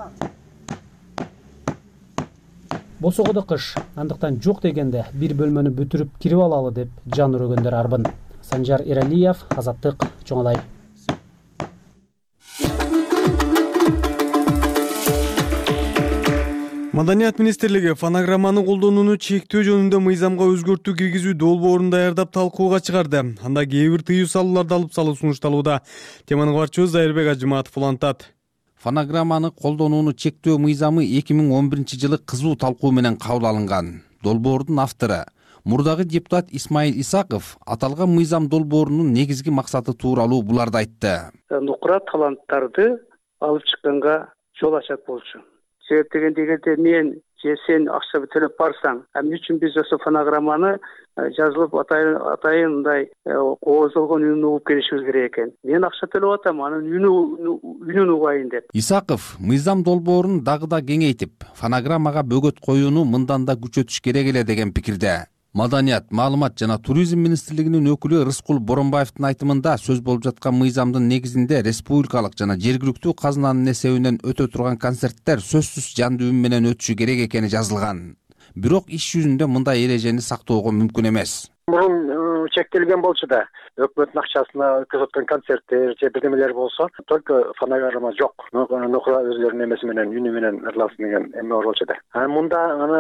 Босогодо кыш, андыктан жок дегенде бир бөлмөнү бүтүрүп кирип алалы деп жан өрөгөндөр арбын. Санжар Эралиев, Азаттык, Чоң Алай. Маданият министрлиги фонограмманы колдонууну чектөө жөнүндө мыйзамга өзгөртүү киргизүү долбоорун даярдап талкууга чыгарды. Анда кээ бир тыюу салууларды алып салуу сунушталууда. Теманын кабарчыбыз Зайырбек Ажыматов улантат. Фонограмманы колдонууну чектөө мыйзамы эки миң он биринчи жылы кызуу талкуу менен кабыл алынган. Долбоордун автору мурдагы депутат Исмаил Исаков аталган мыйзам долбоорунун негизги максаты тууралуу буларды айтты. Нукура таланттарды алып чыкканга жол ачат болчу. Себеп дегенде мен же сен акча төлөп барсаң, эмне үчүн биз ошо фонограмманы жазылып атайындай кооздолгон үнү угуп келишибиз керек экен. Мен акча төлөп атам, анын үнү үнүн угайын деп. Исаков мыйзам долбоорун дагы да кеңейтип, фонограммага бөгөт коюуну мындан да күчөтүш керек эле деген пикирде. Маданият, маалымат жана туризм министрлигинин өкүлү Рыскул Боронбаевдин айтымында сөз болуп жаткан мыйзамдын негизинде республикалык жана жергиликтүү казынанын эсебинен өтө турган концерттер сөзсүз жандуу үн менен өтүшү керек экени жазылган. Бирок иш жүзүндө мындай эрежени сактоого мүмкүн эмес. Мурун чектелген болчу да, өкмөттүн акчасына өткөзүп аткан концерттер же бирдемелер болсо, только фонограмма жок. Нукура өзлөрүнүн эмеси менен, үнү менен ырласын деген эме болчу да. А мында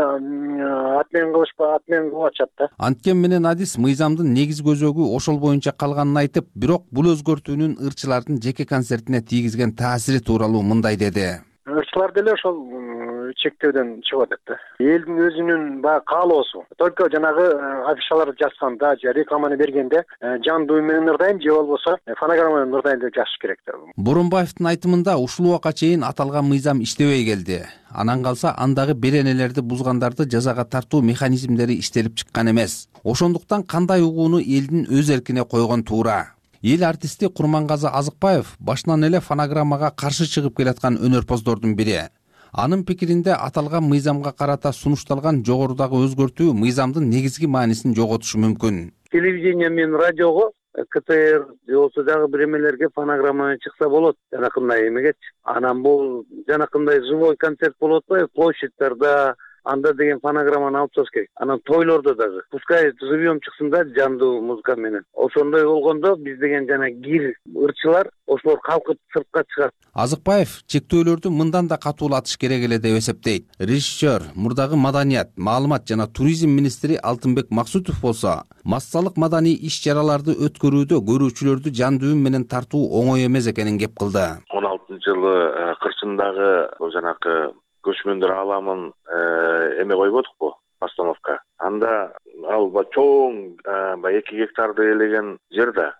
аны атмен кылышпа, атмен кылып атышат да. Анткен менен адис мыйзамдын негизги өзөгү ошол боюнча калганын айтып, бирок бул өзгөртүүнүн ырчылардын жеке концертине тийгизген таасири тууралуу мындай деди. Ырчылар деле ошол чектөөдөн чыгып атат да. Элдин өзүнүн баягы каалоосу. Только жанагы афишаларды жазганда же рекламаны бергенде жандуу менен ырдайм же болбосо фонограмма менен ырдайм деп жазыш керек да. Боронбаевдин айтымында ушул убакка чейин аталган мыйзам иштебей келди. Анан калса андагы беренелерди бузгандарды жазага тартуу механизмдери иштелип чыккан эмес. Ошондуктан кандай угууну элдин өз эркине койгон туура. Эл артисти Курмангазы Азыкбаев башынан эле фонограммага каршы чыгып келаткан өнөрпоздордун бири. Анын пикиринде аталган мыйзамга карата сунушталган жогорудагы өзгөртүү мыйзамдын негизги маанисин жоготушу мүмкүн. Телевидение менен радиого ка тэ эр болсо дагы биремелерге фонограмма чыкса болот. Жанакындай эмегечи. Анан бул жанакындай живой концерт болот атпайбы, площадьтарда анда деген фонограмманы алып чыгыш керек. Анан тойлордо дагы. Пускай живьем чыксын да жандуу музыка менен. Ошондой болгондо биз деген жана гир ырчылар ошолор калкып сыртка чыгат. Азыкбаев чектөөлөрдү мындан да катуулатыш керек эле деп эсептейт. Режиссер, мурдагы маданият, маалымат жана туризм министри Алтынбек Максутов болсо, массалык маданий иш-чараларды өткөрүүдө көрүүчүлөрдү жандуу үн менен тартуу оңой эмес экенин кеп кылды. он алтынчы жылы кырчындагы жанакы көчмөндөр ааламын эме койбодукпу, постановка. Анда ал чоң эки гектарды ээлеген жер да.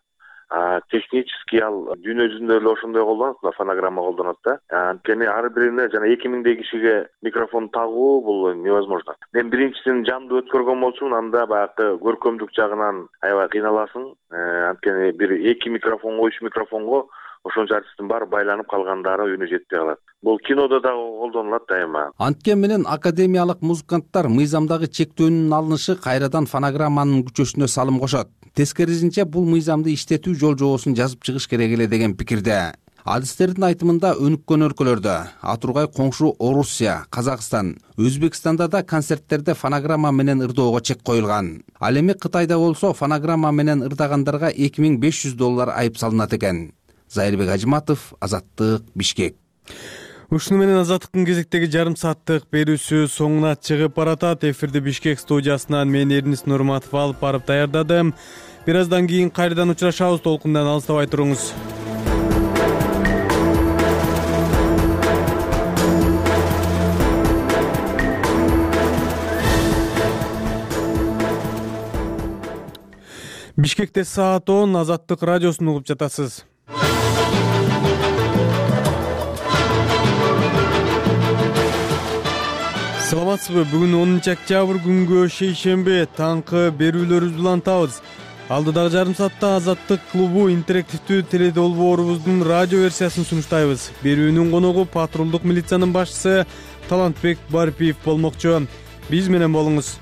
технический ал дүйнө жүзүндө эле ошондой колдонот да, фонограмма колдонот да. Анткени ар бирине жана эки миңдей кишиге микрофон тагуу бул невозможно. Мен биринчисин жандуу өткөргөн болчумун, анда баягы көркөмдүк жагынан аябай кыйналасың. Анткени бир эки микрофон коюш микрофонго ошончо артисттин баары байланып калгандары үнү жетпей калат. Бул кинодо дагы колдонулат дайыма. Анткени менен академиялык музыканттар мыйзамдагы чектөөнүн алынышы кайрадан фонограмманын күчөсүнө салым кошот. Тескерисинче бул мыйзамды иштетүү жол жобосун жазып чыгыш керек эле деген пикирде. Адистердин айтымында өнүккөн өлкөлөрдө, атургай коңшу Орусия, Казакстан, Өзбекстанда да концерттерде фонограмма менен ырдоого чек коюлган. Ал эми Кытайда болсо фонограмма менен ырдагандарга эки миң беш жүз доллар айып салынат экен. Зайырбек Ажиматов, Азаттык, Бишкек. Ушуну менен Азаттыктын кезектеги жарым сааттык берүүсү соңуна чыгып баратат. Эфирди Бишкек студиясынан мен Эрнис Нурматов алып барып даярдадым. Бир аздан кийин кайрадан учурашабыз, толкундан алыстабай туруңуз. Бишкекте саат он, Азаттык радиосун угуп жатасыз. Саламатсызбы? Бүгүн онунчу октябрь күнгө шейшембе таңкы берүүлөрүбүздү улантабыз. Алдыдагы жарым саатта Азаттык клубу интерактивдүү теледолбоорубуздун радио версиясын сунуштайбыз. Берүүнүн коногу патрулдук милициянын башчысы Талантбек Барпиев болмокчу. Биз менен болуңуз.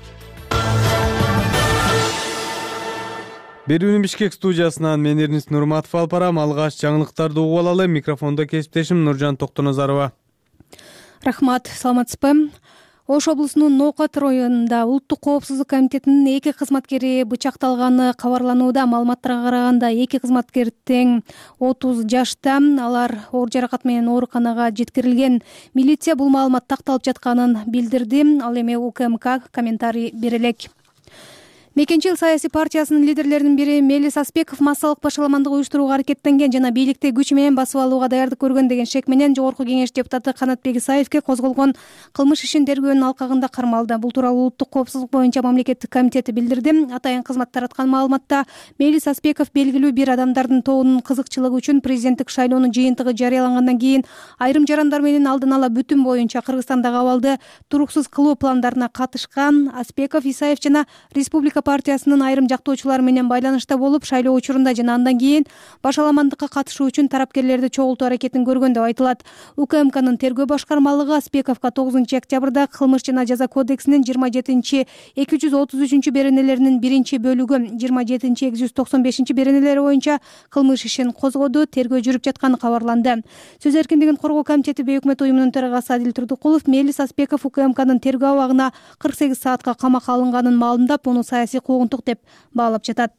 Берүүнү Бишкек студиясынан мен Эрнис Нурматов алып барам. Алгач жаңылыктарды угуп алалы. Микрофондо кесиптешим Нуржан Токтоназарова. Рахмат, саламатсызбы? Ош облусунун Ноокат районунда Улуттук коопсуздук комитетинин эки кызматкери бычакталганы кабарланууда. Маалыматтарга караганда эки кызматкер тең отуз жашта. Алар оор жаракат менен ооруканага жеткирилген. Милиция бул маалымат такталып жатканын билдирди. Ал эми УКМК комментарий бере элек. Мекенчил саясий партиясынын лидерлеринин бири Мелис Аспеков массалык башаламандык уюштурууга аракеттенген жана бийликти күч менен басып алууга даярдык көргөн деген шек менен Жогорку Кеңеш депутаты Канатбек Исаевке козголгон кылмыш ишин тергөөнүн алкагында кармалды. Бул тууралуу Улуттук коопсуздук боюнча мамлекеттик комитети билдирди. Атайын кызмат тараткан маалыматта Мелис Аспеков белгилүү бир адамдардын тобунун кызыкчылыгы үчүн президенттик шайлоонун жыйынтыгы жарыялангандан кийин айрым жарандар менен алдын ала бүтүн боюнча Кыргызстандагы абалды туруксуз кылуу пландарына катышкан. Аспеков Исаев жана Республика партиясынын айрым жактоочулары менен байланышта болуп, шайлоо учурунда жана андан кийин башаламандыкка катышуу үчүн тарапкерлерди чогултуу аракетин көргөн деп айтылат. УКМКнын тергөө башкармалыгы Аспековго тогузунчу октябрда кылмыш жана жаза кодексинин жыйырма жетинчи эки жүз отуз үчүнчү беренелеринин биринчи бөлүгү жыйырма жетинчи эки жүз токсон бешинчи беренелери боюнча кылмыш ишин козгоду. Тергөө жүрүп жатканы кабарланды. Сөз эркиндигин коргоо комитети бейөкмөт уюмунун төрагасы Адил Турдукулов Мелис Аспеков УКМКнын тергөө абагына кырк сегиз саатка камакка алынганын маалымдап, муну саясий куугунтук деп баалап жатат.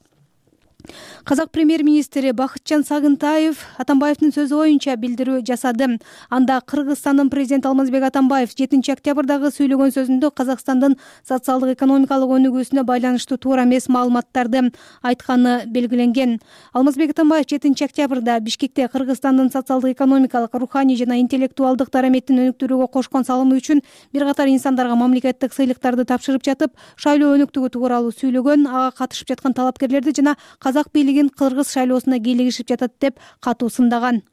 Казак премьер-министри Бакытжан Сагынтаев Атамбаевдин сөзү боюнча билдирүү жасады. Анда Кыргызстандын президенти Алмазбек Атамбаев жетинчи октябрдагы сүйлөгөн сөзүндө Казакстандын социалдык экономикалык өнүгүүсүнө байланыштуу туура эмес маалыматтарды айтканы белгиленген. Алмазбек Атамбаев жетинчи октябрда Бишкекте Кыргызстандын социалдык экономикалык, руханий жана интеллектуалдык дараметтин өнүктүрүүгө кошкон салымы үчүн бир катар инсандарга мамлекеттик сыйлыктарды тапшырып жатып, шайлоо өнүктүгү тууралуу сүйлөгөн, ага катышып жаткан талапкерлерди жана Казак бийлигин Кыргыз шайлоосуна кийлигишип жатат деп катуу сындаган.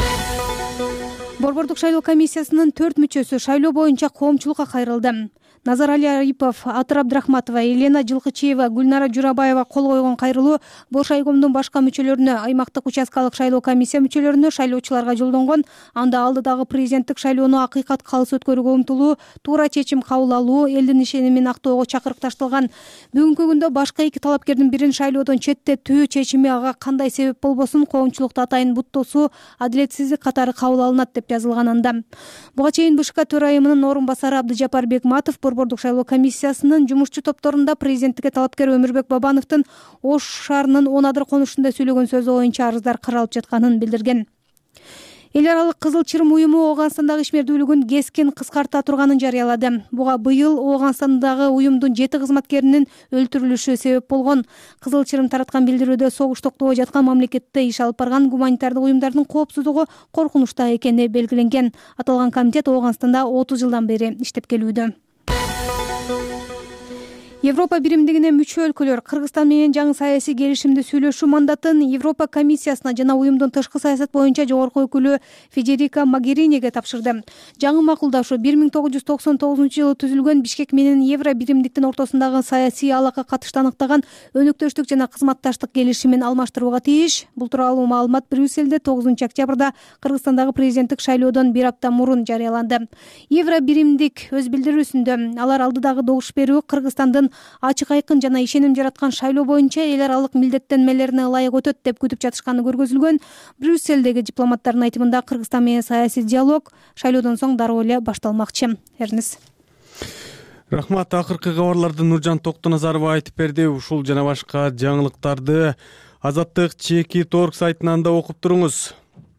Борбордук шайлоо комиссиясынын төрт мүчөсү шайлоо боюнча коомчулукка кайрылды. Назарали Арипов, Атыр Абдрахматова, Елена Жылкычиева, Гүлнара Журабаева кол койгон кайрылуу Бош айкомдун башка мүчөлөрүнө, аймактык участкалык шайлоо комиссия мүчөлөрүнө, шайлоочуларга жолдонгон. Анда алдыдагы президенттик шайлоону акыйкат калыс өткөрүүгө умтулуу, туура чечим кабыл алуу, элдин ишенимин актоого чакырыкташталган. Бүгүнкү күндө башка эки талапкердин бирин шайлоодон четтетүү чечими ага кандай себеп болбосун коомчулукта атайын буттоосу, адилетсиздик катары кабыл алынат деп жазылган анда. Буга чейин БШК төрайымынын орун басары Абдыжапар Бекматов Борбордук шайлоо комиссиясынын жумушчу топторунда президенттикке талапкер Өмүрбек Бабановдун Ош шаарынын он адыр конушунда сүйлөгөн сөзү боюнча арыздар каралып жатканын билдирген. Эл аралык Кызыл Чырым уюму Ооганстандагы ишмердүүлүгүн кескин кыскарта турганын жарыялады. Буга быйыл Ооганстандагы уюмдун жети кызматкеринин өлтүрүлүшү себеп болгон. Кызыл Чырым тараткан билдирүүдө согуш токтобой жаткан мамлекетте иш алып барган гуманитардык уюмдардын коопсуздугу коркунучта экени белгиленген. Аталган комитет Ооганстанда отуз жылдан бери иштеп келүүдө. Европа биримдигине мүчө өлкөлөр Кыргызстан менен жаңы саясий келишимди сүйлөшүү мандатын Европа комиссиясына жана уюмдун тышкы саясат боюнча жогорку өкүлү Федерика Могериниге тапшырды. Жаңы макулдашуу бир миң тогуз жүз токсон тогузунчу жылы түзүлгөн Бишкек менен Евро биримдиктин ортосундагы саясий алака катышты аныктаган өнөктөштүк жана кызматташтык келишимин алмаштырууга тийиш. Бул тууралуу маалымат Брюссельде тогузунчу октябрда Кыргызстандагы президенттик шайлоодон бир апта мурун жарыяланды. Евро биримдик өз билдирүүсүндө алар алдыдагы добуш берүү Кыргызстандын ачык айкын жана ишеним жараткан шайлоо боюнча эл аралык милдеттенмелерине ылайык өтөт деп күтүп жатышканы көргөзүлгөн. Брюссельдеги дипломаттардын айтымында Кыргызстан менен саясий диалог шайлоодон соң дароо эле башталмакчы. Эрнис. Рахмат. Акыркы кабарларды Нуржан Токтоназарова айтып берди. Ушул жана башка жаңылыктарды Азаттык чеки торг сайтынан да окуп туруңуз.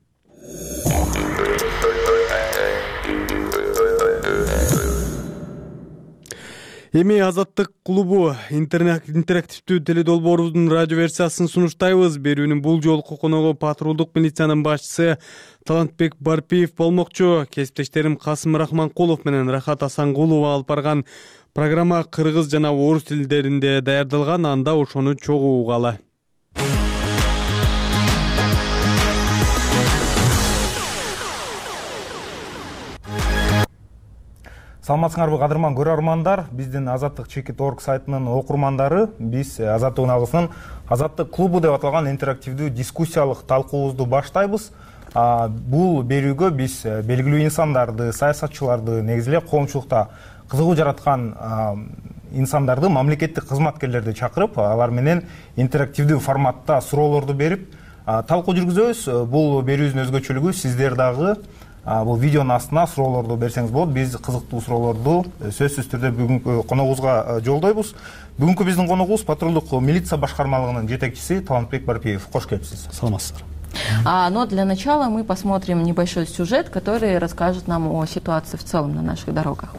Эми Азаттык клубу интерактивдүү теледолбоорубуздун радио версиясын сунуштайбыз. Берүүнүн бул жолку коногу патрулдук милициянын башчысы Талантбек Барпиев болмокчу. Кесиптештерим Касым Рахманкулов менен Рахат Асангулова алып барган программа кыргыз жана орус тилдеринде даярдалган. Анда ошону чогуу угалы. Саламатсыңарбы кадырман көрөрмандар, биздин Азаттык чеки торг сайтынын окурмандары, биз Азаттык алгысынын Азаттык клубу деп аталган интерактивдүү дискуссиялык талкуубузду баштайбыз. Бул берүүгө биз белгилүү инсандарды, саясатчыларды, негизи эле коомчулукта кызыгуу жараткан инсандарды, мамлекеттик кызматкерлерди чакырып, алар менен интерактивдүү форматта суроолорду берип, талкуу жүргүзөбүз. Бул берүүбүздүн өзгөчөлүгү сиздер дагы бул видеонун астына суроолорду берсеңиз болот. Биз кызыктуу суроолорду сөзсүз түрдө бүгүнкү коногубузга жолдойбуз. Бүгүнкү биздин коногубуз патрулдук милиция башкармалыгынын жетекчиси Талантбек Барпиев. Кош келипсиз. Саламатсыздар. А, но для начала мы посмотрим небольшой сюжет, который расскажет нам о ситуации в целом на наших дорогах.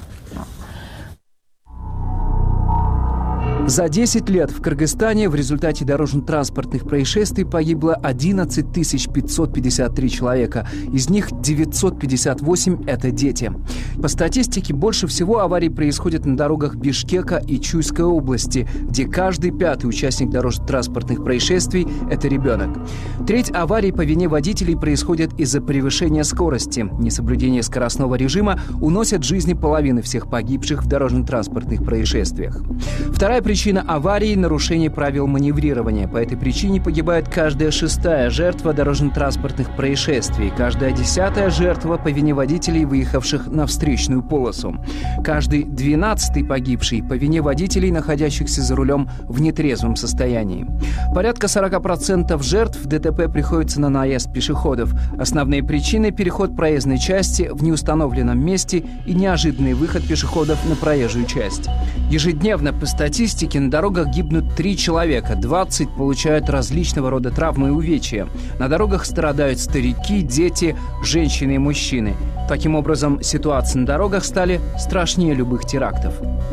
За десять лет в Кыргызстане в результате дорожно-транспортных происшествий погибло одиннадцать тысяч пятьсот пятьдесят три человека. Из них девятьсот пятьдесят восемь – это дети. По статистике, больше всего аварий происходит на дорогах Бишкека и Чуйской области, где каждый пятый участник дорожно-транспортных происшествий – это ребенок. Треть аварий по вине водителей происходит из-за превышения скорости. Несоблюдение скоростного режима уносит жизни половины всех погибших в дорожно-транспортных происшествиях. Вторая причина Причина аварии – нарушение правил маневрирования. По этой причине погибает каждая шестая жертва дорожно-транспортных происшествий, каждая десятая жертва по вине водителей, выехавших на встречную полосу, каждый двенадцатый погибший по вине водителей, находящихся за рулем в нетрезвом состоянии. Порядка сорок процентов жертв в ДТП приходится на наезд пешеходов. Основные причины – переход проездной части в неустановленном месте и неожиданный выход пешеходов на проезжую часть. Ежедневно по статистике на дорогах гибнут три человека, двадцать получают различного рода травмы и увечья. На дорогах страдают старики, дети, женщины и мужчины. Таким образом, ситуации на дорогах стали страшнее любых терактов.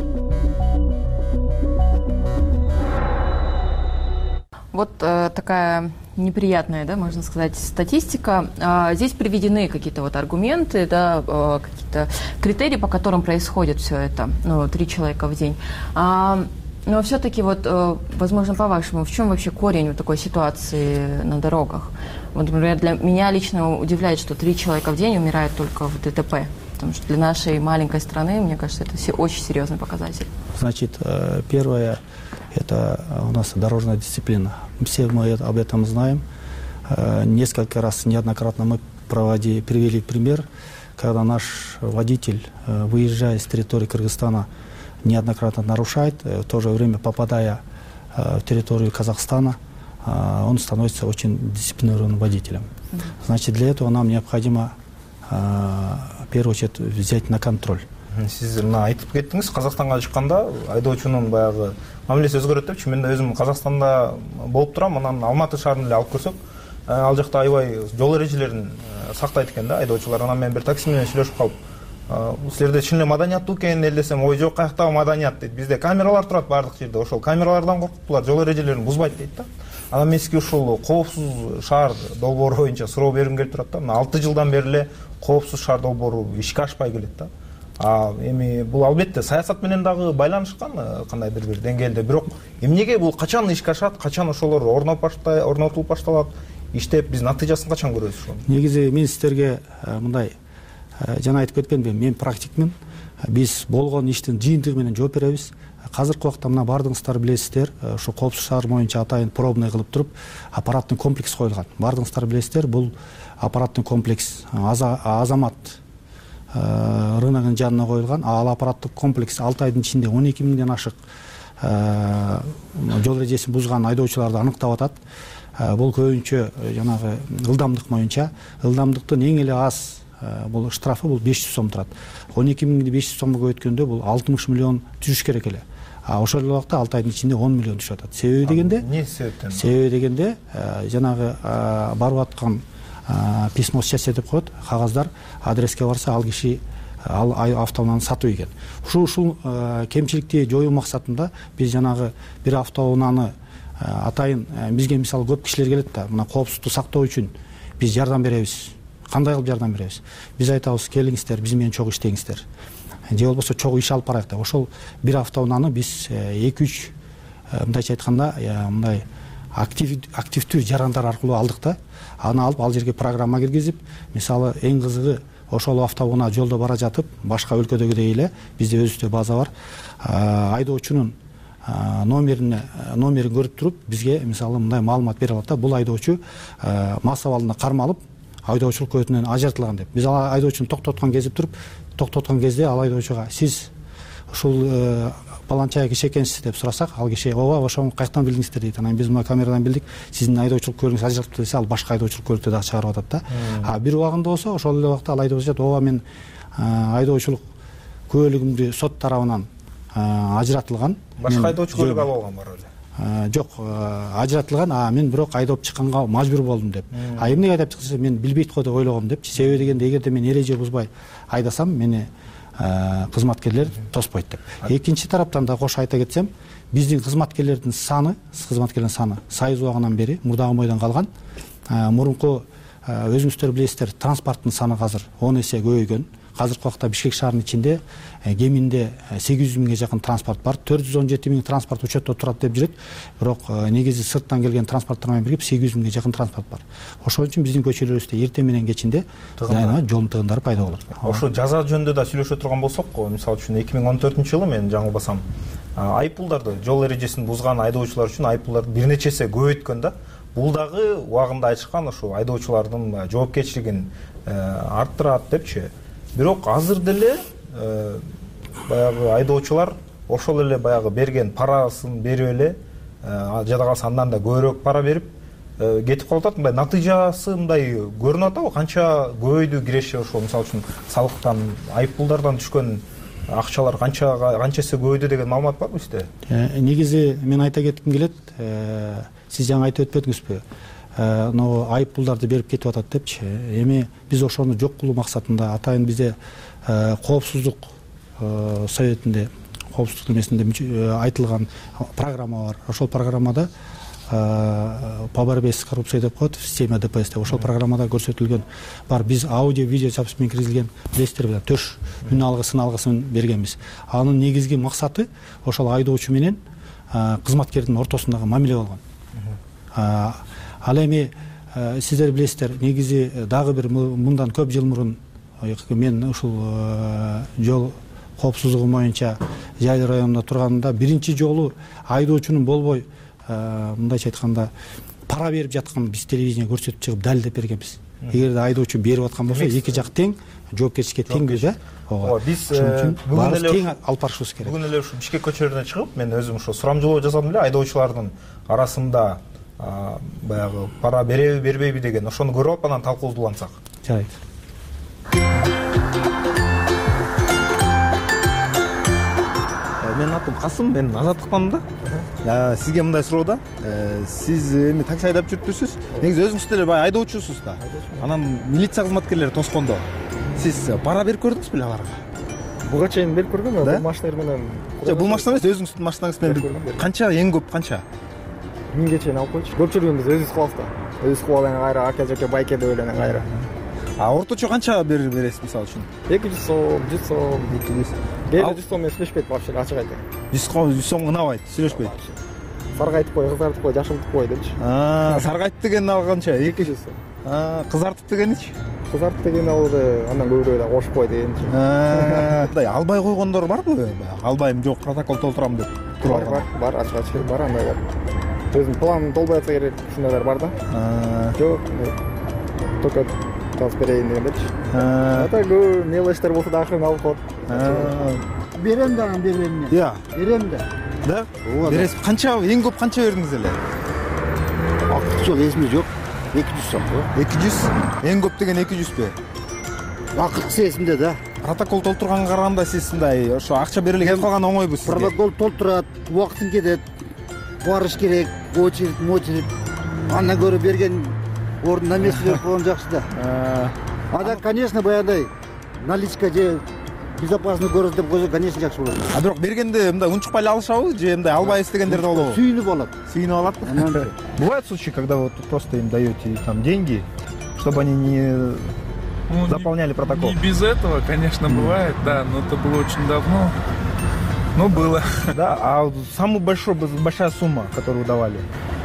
Вот э, такая неприятная, да, можно сказать, статистика. А, здесь приведены какие-то вот аргументы, да, э, какие-то критерии, по которым происходит все это. Ну, три человека в день. А, но все-таки вот, э, возможно, по-вашему, в чем вообще корень вот такой ситуации на дорогах? Вот, например, для меня лично удивляет, что три человека в день умирают только в ДТП. Потому что для нашей маленькой страны, мне кажется, это все очень серьезный показатель. Значит, первое, это у нас дорожная дисциплина. Все мы об этом знаем. Несколько раз, неоднократно мы проводили, привели пример, когда наш водитель, выезжая с территории Кыргызстана, неоднократно нарушает, в то же время попадая в территорию Казахстана, он становится очень дисциплинированным водителем. Значит, для этого нам необходимо в первую очередь взять на контроль. Сиз мына айтып кеттиңиз, Казакстанга чыкканда айдоочунун баягы мамилеси өзгөрөт депчи. Мен да өзүм Казакстанда болуп турам, анан Алматы шаарына эле алып көрсөк, ал жакта аябай жол эрежелерин сактайт экен да айдоочулар. Анан мен бир такси менен сүйлөшүп калып, силерде чын эле маданияттуу экен эл десем, ой жок, каяктагы маданият дейт. Бизде камералар турат баардык жерде. Ошол камералардан коркуп булар жол эрежелерин бузбайт дейт да. Анан мен сизге ушул коопсуз шаар долбоору боюнча суроо бергим келип турат да. Мына алты жылдан бери эле коопсуз шаар долбоору ишке ашпай келет да. эми бул албетте саясат менен дагы байланышкан кандайдыр бир деңгээлде, бирок эмнеге бул качан ишке ашат, качан ошолор орнотулуп башталат, иштеп биз натыйжасын качан көрөбүз ошону? Негизи мен сиздерге мындай жана айтып кеткенмин, мен практикмин. Биз болгон иштин жыйынтыгы менен жооп беребиз. Азыркы убакта мына бардыгыңыздар билесиздер, ушу коопсуздук шаар боюнча атайын пробный кылып туруп аппараттын комплекс коюлган. Бардыгыңыздар билесиздер, бул аппараттын комплекс Азамат рыногунун жанына коюлган. Ал аппараттык комплекс алты айдын ичинде он эки миңден ашык жол эрежесин бузган айдоочуларды аныктап атат. Бул көбүнчө жанагы ылдамдык боюнча. Ылдамдыктын эң эле аз бул штрафы бул беш жүз сом турат. он эки миңди беш жүз сомго өткөндө бул алтымыш миллион түзүш керек эле. А ошол эле убакта алты айдын ичинде он миллион түшүп атат. Себеби дегенде, эмне себептен? Себеби дегенде жанагы барып аткан письмо счастья деп коет, кагаздар адреске барса ал киши ал автоунааны сатып экен. Ушул ушул кемчиликти жоюу максатында биз жанагы бир автоунааны атайын бизге мисалы көп кишилер келет да, мына коопсуздукту сактоо үчүн биз жардам беребиз. Кандай кылып жардам беребиз? Биз айтабыз, келиңиздер, биз менен чогуу иштеңиздер. Же болбосо чогуу иш алып барайык деп. Ошол бир автоунааны биз эки үч мындайча айтканда мындай активдүү жарандар аркылуу алдык да. Аны алып ал жерге программа киргизип, мисалы эң кызыгы ошол автоунаа жолдо бара жатып, башка өлкөдөгүдөй эле бизде өзүбүздө база бар. Айдоочунун номерине номерин көрүп туруп бизге мисалы мындай маалымат бере алат да. Бул айдоочу мас абалында кармалып, айдоочулук көзүнөн ажыртылган деп. Биз ал айдоочуну токтоткон кезип туруп, токтоткон кезде ал айдоочуга сиз ушул баланча киши экенсиз деп сурасак, ал киши ооба ошону каяктан билдиңиздер дейт. Анан биз мына камерадан билдик, сиздин айдоочулук көлүгүңүз ажыртылды десе, ал башка айдоочулук көлүктү дагы чыгарып атат да. А бир убагында болсо ошол эле убакта ал айдоочу айтат, ооба мен айдоочулук көлүгүмдү сот тарабынан ажыратылган. Башка айдоочу көлүк алып алган бар эле. Жок, ажыратылган, а мен бирок айдоп чыкканга мажбур болдум деп. А эмнеге айдап чыкса, мен билбейт го деп ойлогом депчи. Себеби дегенде, эгерде мен эреже бузбай айдасам, мени кызматкерлер тоспойт деп. Экинчи тараптан да кош айта кетсем, биздин кызматкерлердин саны, кызматкерлердин саны сайыз убагынан бери мурдагы бойдон калган. Мурунку өзүңүздөр билесиздер, транспорттун саны азыр он эсе көбөйгөн. Азыркы убакта Бишкек шаарынын ичинде кеминде сегиз жүз миңге жакын транспорт бар. төрт жүз он жети миң транспорт учетто турат деп жүрөт. Бирок негизи сырттан келген транспорттор менен бирге сегиз жүз миңге жакын транспорт бар. Ошол үчүн биздин көчөлөрүбүздө эртең менен кечинде жол тыгындары пайда болот. Ошо жаза жөнүндө да сүйлөшө турган болсок, мисалы үчүн эки миң он төртүнчү жылы мен жаңылбасам, айыппулдарды, жол эрежесин бузган айдоочулар үчүн айыппулдарды бир нече эсе көбөйткөн да. Бул дагы убагында айтышкан, ошо айдоочулардын жоопкерчилигин арттырат депчи. Бирок азыр деле баягы айдоочулар ошол эле баягы берген парасын берип эле, жада калса андан да көбүрөөк пара берип кетип калып атат. Мындай натыйжасы мындай көрүнүп атабы? Канча көбөйдү киреше, ошол мисалы үчүн салыктан, айыппулдардан түшкөн акчалар канча канча эсе көбөйдү деген маалымат барбы сизде? Негизи мен айта кетким келет, сиз жаңы айтып өтпөдүңүзбү? Но айыппулдарды берип кетип атат депчи. Эми биз ошону жок кылуу максатында атайын бизде коопсуздук советинде, коопсуздук эмесинде айтылган программа бар. Ошол программада по борьбе с коррупцией деп коет, система ДПС деп. Ошол программада көрсөтүлгөн бар. Биз аудио, видео запись менен киргизилген, билесиздер беле, төш үн алгысын алгысын бергенбиз. Анын негизги максаты ошол айдоочу менен кызматкердин ортосундагы мамиле болгон. Ал эми сиздер билесиздер, негизи дагы бир мындан көп жыл мурун мен ушул жол коопсуздугу боюнча Жайлы районунда турганда биринчи жолу айдоочунун болбой, мындайча айтканда, пара берип жатканын биз телевидение көрсөтүп чыгып далилдеп бергенбиз. Эгерде айдоочу берип аткан болсо, эки жак тең, жоопкерчиликке теңбиз да. Ооба. Биз бүгүн эле тең алып барышыбыз керек. Бүгүн эле ушул Бишкек көчөлөрүнө чыгып, мен өзүм ошо сурамжылоо жасадым эле, айдоочулардын арасында баягы пара береби бербейби деген ошону көрүп алып анан талкуубузду улантсак. Жарайт. Менин атым Касым, мен Азаттыктанмын да. Сизге мындай суроо да. Сиз эми такси айдап жүрүпсүз. Негизи өзүңүз деле баягы айдоочусуз да. Анан милиция кызматкерлери тоскондо сиз пара берип көрдүңүз беле аларга? Буга чейин берип көргөм, бул машиналар менен. Жок, бул машина эмес, өзүңүздүн машинаңыз менен. Канча, эң көп канча? Миңге чейин алып койчу. Көпчүлүгүбүз өзүбүз кылабыз да. Өзүбүз кылып алайын кайра, ака жаке байке деп эле кайра. а орточо канча бересиз мисалы үчүн? эки жүз сом, жүз сом. эки жүз. Кээде жүз сом менен сүйлөшпөйт вообще, ачык айтайын. жүз сом унабайт, сүйлөшпөйт. Саргайтып кой, кызартып кой, жашылтып кой депчи. Саргайтып дегенин ал канча? эки жүз сом. Кызартып дегеничи? Кызартып деген ал андан көбүрөөк да кошуп кой дегенчи. Мындай албай койгондор барбы? Албайм, жок, протокол толтурам деп туруп алган. Бар, бар, ачык-ачык бар, андай бар. Өзүнүн планын толбой атса керек, ушундайлар бар да. Жок, только жазып берейин дегендерчи. Ата көп мелочтор болсо да акырын алып коет. Берем дагы бербейм. Иә. Берем да. Да? Бересиз. Канча, эң көп канча бердиңиз эле? Акыркы жол эсимде жок. эки жүз сом. эки жүз? Эң көп деген эки жүзбү? Акыркысы эсимде да. Протокол толтурганга караганда сиз мындай ошо акча бере эле кетип калган оңойбу сизге? Протокол толтурат, убактың кетет. Барыш керек, очередь, очередь. Андан көрө берген ордун на месте берип койгон жакшы да. А да, конечно, баягындай наличка же безопасный город деп койсо, конечно, жакшы болот. А бирок бергенде мындай унчукпай эле алышабы же мындай албайбыз дегендер да болобу? Сүйүнүп алат. Сүйүнүп алат. Бывают случаи, когда вот просто им даете там деньги, чтобы они не заполняли протокол? Не без этого, конечно, бывает, да, но это было очень давно. Ну, было. Да, а самая большая, большая сумма, которую вы давали?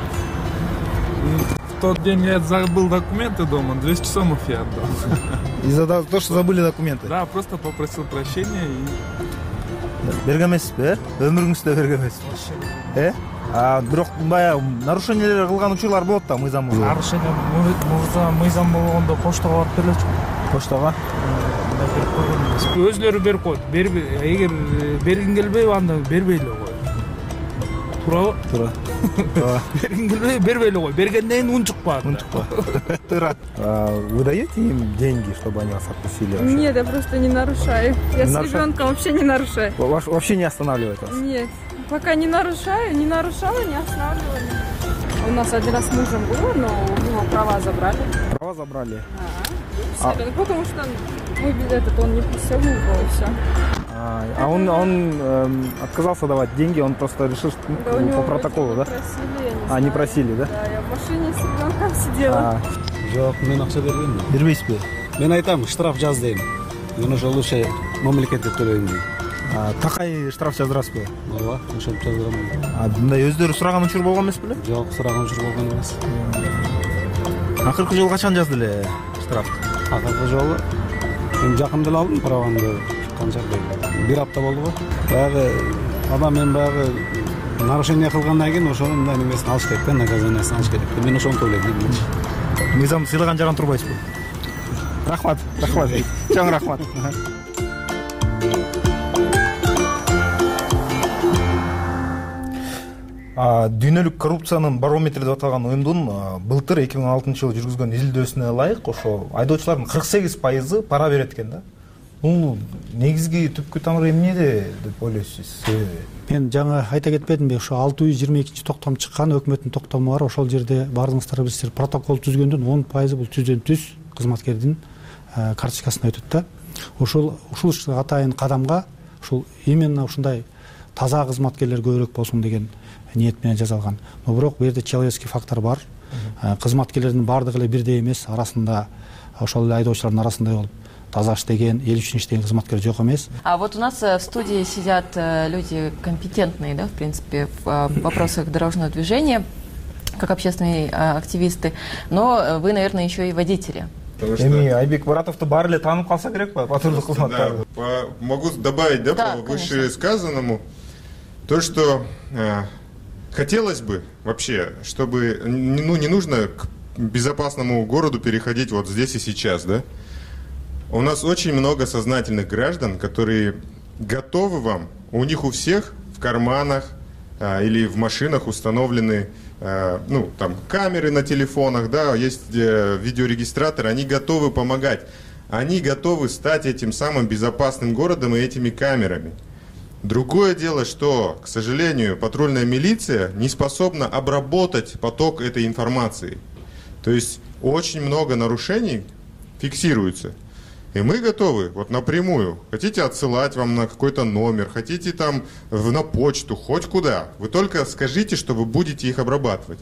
В тот день я забыл документы дома, двести сомов я отдал. Из-за того, что забыли документы? Да, просто попросил прощения и... Берген эмеспи, э? Өмүрүңүздө берген эмеспи? Э? А бирок баягы нарушениелер кылган учурлар болот да, мыйзам бузуп. Нарушение мыйзам болгондо поштага барып берилчү. Поштага? Өзлөрү берип коет. Эгер бергиң келбейби, анда бербей эле кой. Туурабы? Туура. Бергиң келбейби, бербей эле кой. Бергенден кийин унчукпа. Унчукпа. Туура. Вы даете им деньги, чтобы они вас отпустили? Нет, я просто не нарушаю. Я с ребенком вообще не нарушаю. Вообще не останавливает вас? Нет. Пока не нарушаю, не нарушала, не останавливали. У нас один раз с мужем было, но у него права забрали. Права забрали? А, потому что мы этот, он не пристегнул его и все. А, а он, он э, отказался давать деньги, он просто решил, что да, ну, по него протоколу, да? Просили, я не а, знаю. не просили, да? Да, я в машине с ребенком сидела. Жок, мен акча бербейм. Бербейсизби? Мен айтам, штраф жаз дейм. Мен ошо лучше мамлекетке төлөйм дейм. Такай штраф жаздырасызбы? Ооба, ошентип жаздырам. А мындай өздөрү сураган учур болгон эмес беле? Жок, сураган учур болгон эмес. Акыркы жолу качан жазды эле штраф? Акыркы жолу мен жакында эле алдым праваңды. Канча бир апта болду го. Баягы адам мен баягы нарушение кылгандан кийин ошонун мындай немесин алыш керек да, наказаниясын алыш керек. Мен ошентип ойлойм. Мыйзамды сыйлаган жаган турбайсызбы? Рахмат, рахмат. Чоң рахмат. Дүйнөлүк коррупциянын барометри деп аталган уюмдун былтыр эки миң он алтынчы жылы жүргүзгөн изилдөөсүнө ылайык ошо айдоочулардын кырк сегиз пайызы пара берет экен да. Бул негизги түпкү тамыры эмнеде деп ойлойсуз? Мен жаңа айта кетпедимби, ошо алты жүз жыйырма экинчи токтом чыккан өкмөттүн токтому бар, ошол жерде баарыңыздар билесиздер, протокол түзгөндүн он пайызы бул түздөн түз кызматкердин карточкасына өтөт да. Ошол ушул атайын кадамга ушул именно ушундай таза кызматкерлер көбүрөөк болсун деген ниет менен жасалган. Но бирок бул жерде человеческий фактор бар. Кызматкерлердин баардыгы эле бирдей эмес, арасында ошол эле айдоочулардын арасында болуп таза иштеген, эл үчүн иштеген кызматкер жок эмес. А вот у нас в студии сидят люди компетентные, да, в принципе, в вопросах дорожного движения, как общественные активисты, но вы, наверное, еще и водители. Эми Айбек Баратовду баары эле таанып калса керек па, патрулдук кызматтарды? Могу добавить, да, да, по вышесказанному, то, что э, хотелось бы вообще, чтобы, ну, не нужно к безопасному городу переходить вот здесь и сейчас, да. У нас очень много сознательных граждан, которые готовы вам, у них у всех в карманах э, или в машинах установлены ну, там, камеры на телефонах, да, есть э, видеорегистраторы, они готовы помогать. Они готовы стать этим самым безопасным городом и этими камерами. Другое дело, что, к сожалению, патрульная милиция не способна обработать поток этой информации. То есть очень много нарушений фиксируется. И мы готовы, вот напрямую, хотите отсылать вам на какой-то номер, хотите там на почту, хоть куда. Вы только скажите, что вы будете их обрабатывать.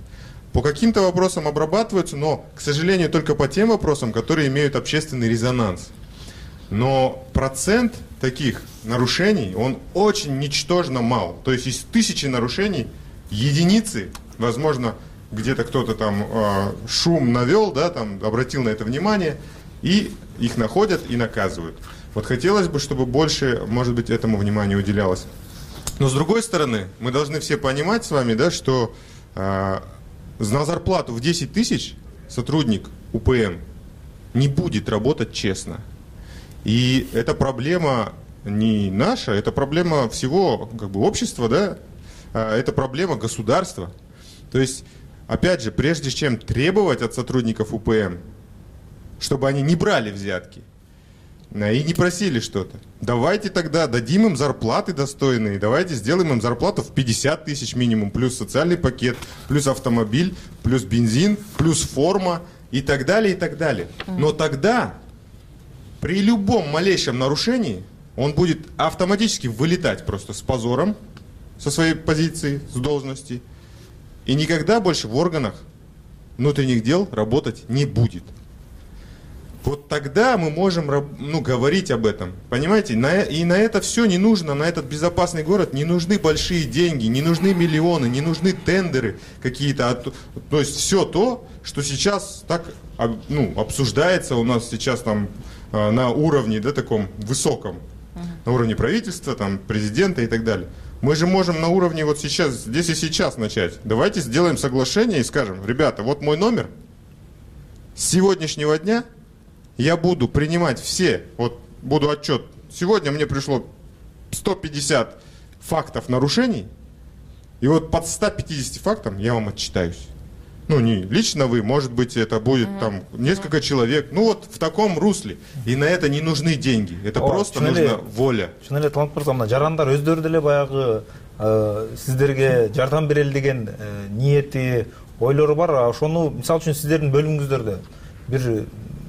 по каким-то вопросам обрабатываются, но, к сожалению, только по тем вопросам, которые имеют общественный резонанс. Но процент таких нарушений, он очень ничтожно мал. То есть из тысячи нарушений единицы, возможно, где-то кто-то там э, шум навел, да, там обратил на это внимание, и их находят и наказывают. Вот хотелось бы, чтобы больше, может быть, этому вниманию уделялось. Но с другой стороны, мы должны все понимать с вами, да, что э, на зарплату в десять тысяч сотрудник УПМ не будет работать честно. И это проблема не наша, это проблема всего как бы, общества, да? Это проблема государства. То есть, опять же, прежде чем требовать от сотрудников УПМ, чтобы они не брали взятки и не просили что-то, давайте тогда дадим им зарплаты достойные, давайте сделаем им зарплату в пятьдесят тысяч минимум, плюс социальный пакет, плюс автомобиль, плюс бензин, плюс форма и так далее, и так далее. Но тогда при любом малейшем нарушении он будет автоматически вылетать просто с позором со своей позиции, с должности, и никогда больше в органах внутренних дел работать не будет. Вот тогда мы можем ну, говорить об этом. Понимаете? И на это все не нужно, на этот безопасный город не нужны большие деньги, не нужны миллионы, не нужны тендеры какие-то. То есть все то, что сейчас так ну, обсуждается у нас сейчас там на уровне, да, таком высоком, uh-huh. на уровне правительства, там, президента и так далее. Мы же можем на уровне вот сейчас, здесь и сейчас начать. Давайте сделаем соглашение и скажем, ребята, вот мой номер, с сегодняшнего дня я буду принимать все, вот буду отчет, сегодня мне пришло сто пятьдесят фактов нарушений, и вот под ста пятидесятью фактам я вам отчитаюсь. Ну, не лично вы, может быть, это будет uh-huh. там несколько uh-huh. человек. Ну, вот в таком русле. И на это не нужны деньги. Это О, просто нужна воля. Шын эле Талант мырза, мына жарандар өздөрү деле баягы сиздерге жардам берели деген ниети, ойлору бар. Ошону, мисалы үчүн, сиздердин бөлүмүңүздөрдө бир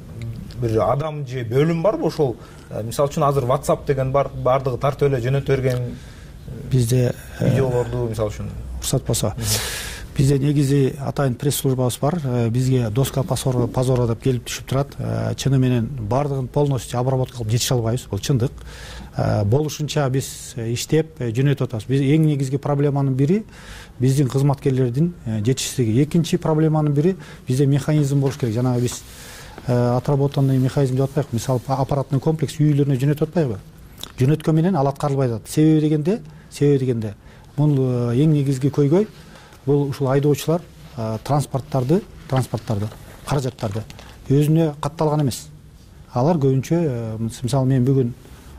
бир адам же бөлүм барбы ошол? Мисалы үчүн, азыр WhatsApp деген бар, бардыгы тартып эле жөнөтө берген бизде видеолорду, мисалы үчүн. Уруксат болсо. Бизде негизи атайын пресс-службабыз бар. Бизге доска позора деп келип түшүп турат. Чыны менен бардыгын полностью обработка кылып жетише албайбыз. Бул чындык. Болушунча биз иштеп жөнөтүп атабыз. Биз эң негизги проблеманын бири биздин кызматкерлердин жетишсиздиги. Экинчи проблеманын бири бизде механизм болуш керек. Жанагы биз отработанный механизм деп атпайбы. Мисалы аппаратный комплекс үйлөрүнө жөнөтүп атпайбы? Жөнөткөн менен алат каралбай атат. Себеби дегенде, себеби дегенде бул эң негизги көйгөй бул ушул айдоочулар транспорттарды, транспорттарды, каражаттарды өзүнө катталган эмес. Алар көбүнчө, мисалы мен бүгүн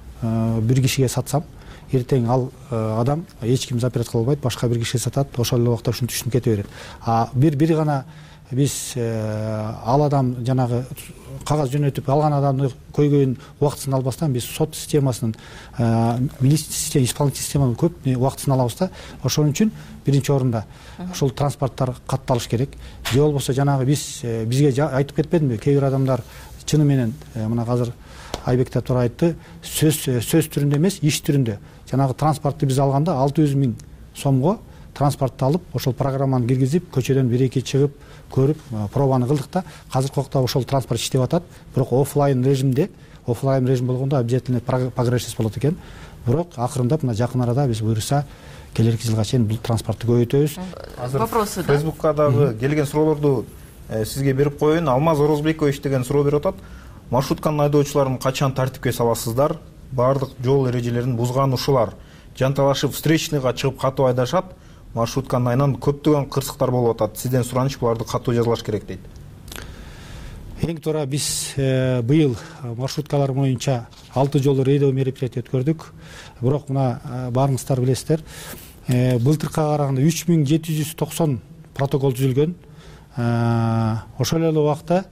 бир кишиге сатсам, эртең ал адам эч ким запрет кыла албайт, башка бир кишиге сатат, ошол эле убакта ушинтип ушинтип кете берет. А бир бир гана биз ал адам жанагы кагаз жөнөтүп алган адамдын көйгөйүн убактысын албастан биз сот системасынын, милиция система, исполнительный системанын көп убактысын алабыз да. Ошон үчүн биринчи орунда ошол транспорттар катталыш керек. Же болбосо жанагы биз бизге айтып кетпедимби, кээ бир адамдар чыны менен мына азыр Айбек да туура айтты, сөз сөз түрүндө эмес, иш түрүндө. Жанагы транспортты биз алганда алты жүз миң сомго транспортты алып, ошол программаны киргизип, көчөдөн бир эки чыгып, көрүп, пробаны кылдык да. Азыркы убакта ошол транспорт иштеп атат, бирок офлайн режимде, офлайн режим болгондо обязательно погрешность болот экен. Бирок акырындап мына жакын арада биз буйруса келерки жылга чейин бул транспортты көбөйтөбүз. Вопросы, да? Фейсбукка дагы келген суроолорду сизге берип коеюн. Алмаз Орозбекович деген суроо берип атат. Маршрутканын айдоочуларын качан тартипке саласыздар? Бардык жол эрежелерин бузгануучулар жанталашып встречныйга чыгып катуу айдашат. Маршрутканын айынан көптөгөн кырсыктар болуп атат. Сизден сураныч, буларды катуу жазалаш керек дейт. Эң туура биз быйыл маршруткалар боюнча алты жолу рейдөө мероприятие өткөрдүк. Бирок мына баарыңыздар билесиздер, былтыркыга караганда үч миң жети жүз токсон протокол түзүлгөн. Ошол эле убакта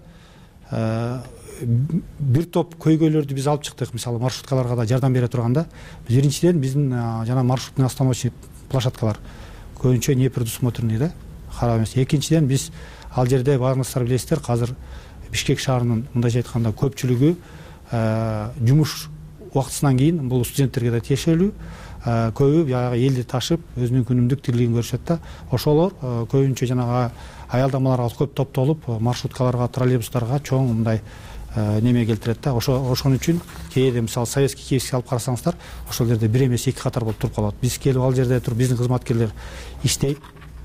бир топ көйгөйлөрдү биз алып чыктык. Мисалы маршруткаларга да жардам бере турганда, биринчиден биздин жана маршрутный остановочный площадкалар көбүнчө не предусмотренный да, карап эмес. Экинчиден биз ал жерде баарыңыздар билесиздер, азыр Бишкек шаарынын мындайча айтканда көпчүлүгү жумуш убактысынан кийин бул студенттерге да тиешелүү, көбү баягы элди ташып өзүнүн күнүмдүк тирилигин көрүшөт да. Ошолор көбүнчө жанагы аялдамаларга көп топтолуп маршруткаларга, троллейбустарга чоң мындай неме келтирет да. Ошо ошон үчүн кээде мисалы Советский Киевский алып карасаңыздар, ошол жерде бир эмес эки катар болуп туруп калат. Биз келип ал жерде туруп биздин кызматкерлер иштейт.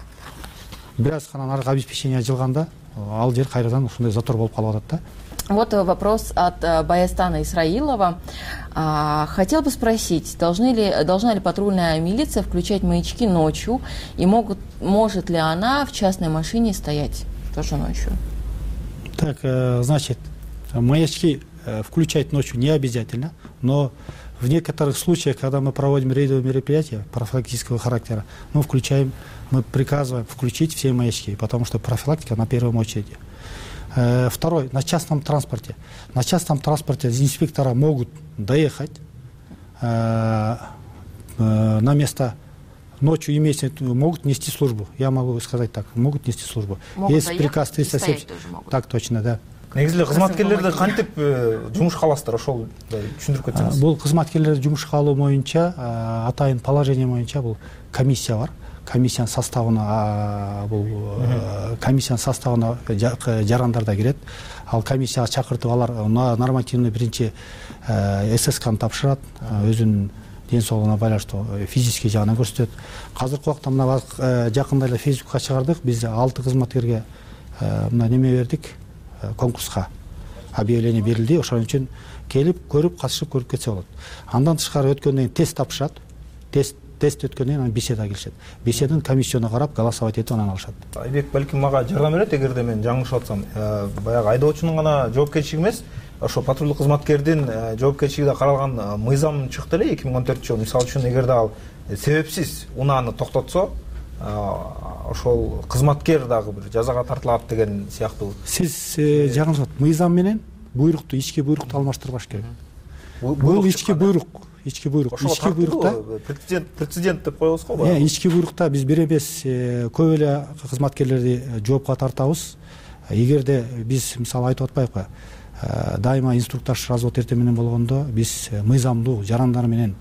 Бир аз гана наркы обеспечение жылганда ал жер кайрадан ушундай затор болуп калып атат да. Вот вопрос от Баястана Исраилова. Хотел бы спросить, должны ли, должна ли патрульная милиция включать маячки ночью, и могут, может ли она в частной машине стоять тоже ночью? Так, значит, маячки включать ночью не обязательно, но в некоторых случаях, когда мы проводим рейдовые мероприятия профилактического характера, мы включаем, мы приказываем включить все маячки, потому что профилактика на первом очереди. Второй, на частном транспорте. На частном транспорте инспектора могут доехать на место ночью, имеется, могут нести службу. Я могу сказать так, могут нести службу. Могут Есть приказ триста семьдесят. Так точно, да. Негизинде кызматкерлерди кантип жумушка аласыздар, ошол түшүндүрүп кетсеңиз. Бул кызматкерлерди жумушка алуу боюнча атайын положение боюнча бул комиссия бар. Комиссиянын составына бул комиссиянын составына жарандар да кирет. Ал комиссияга чакыртып алар нормативный биринчи ССКны тапшырат, өзүнүн ден соолугуна байланыштуу физический жагынан көрсөтөт. Азыркы убакта мына жакында эле Фейсбукка чыгардык. Биз алты кызматкерге мына неме бердик, конкурска объявление берилди. Ошон үчүн келип көрүп, катышып көрүп кетсе болот. Андан тышкары өткөндөн кийин тест тапшырат. Тест тест өткөндөн кийин анан беседага келишет. Беседаны комиссияна карап, голосовать этип анан алышат. Айбек балким мага жардам берет, эгерде мен жаңылышып атсам. Баягы айдоочунун гана жоопкерчилиги эмес, ошо патрулдук кызматкердин жоопкерчилиги да каралган мыйзам чыкты эле эки миң он төртүнчү жылы. Мисалы үчүн эгерде ал себепсиз унааны токтотсо, ошол кызматкер дагы бир жазага тартылат деген сыяктуу. Сиз жаңылышып, мыйзам менен буйрукту, ички буйрукту алмаштырбаш керек. Бул ички буйрук, ички буйрук. Ички буйрукта прецедент прецедент деп коебуз го. Э, ички буйрукта биз бир эмес көп эле кызматкерлерди жоопко тартабыз. Эгерде биз мисалы айтып атпайбы, дайыма инструктаж развод эрте менен болгондо биз мыйзамдуу жарандар менен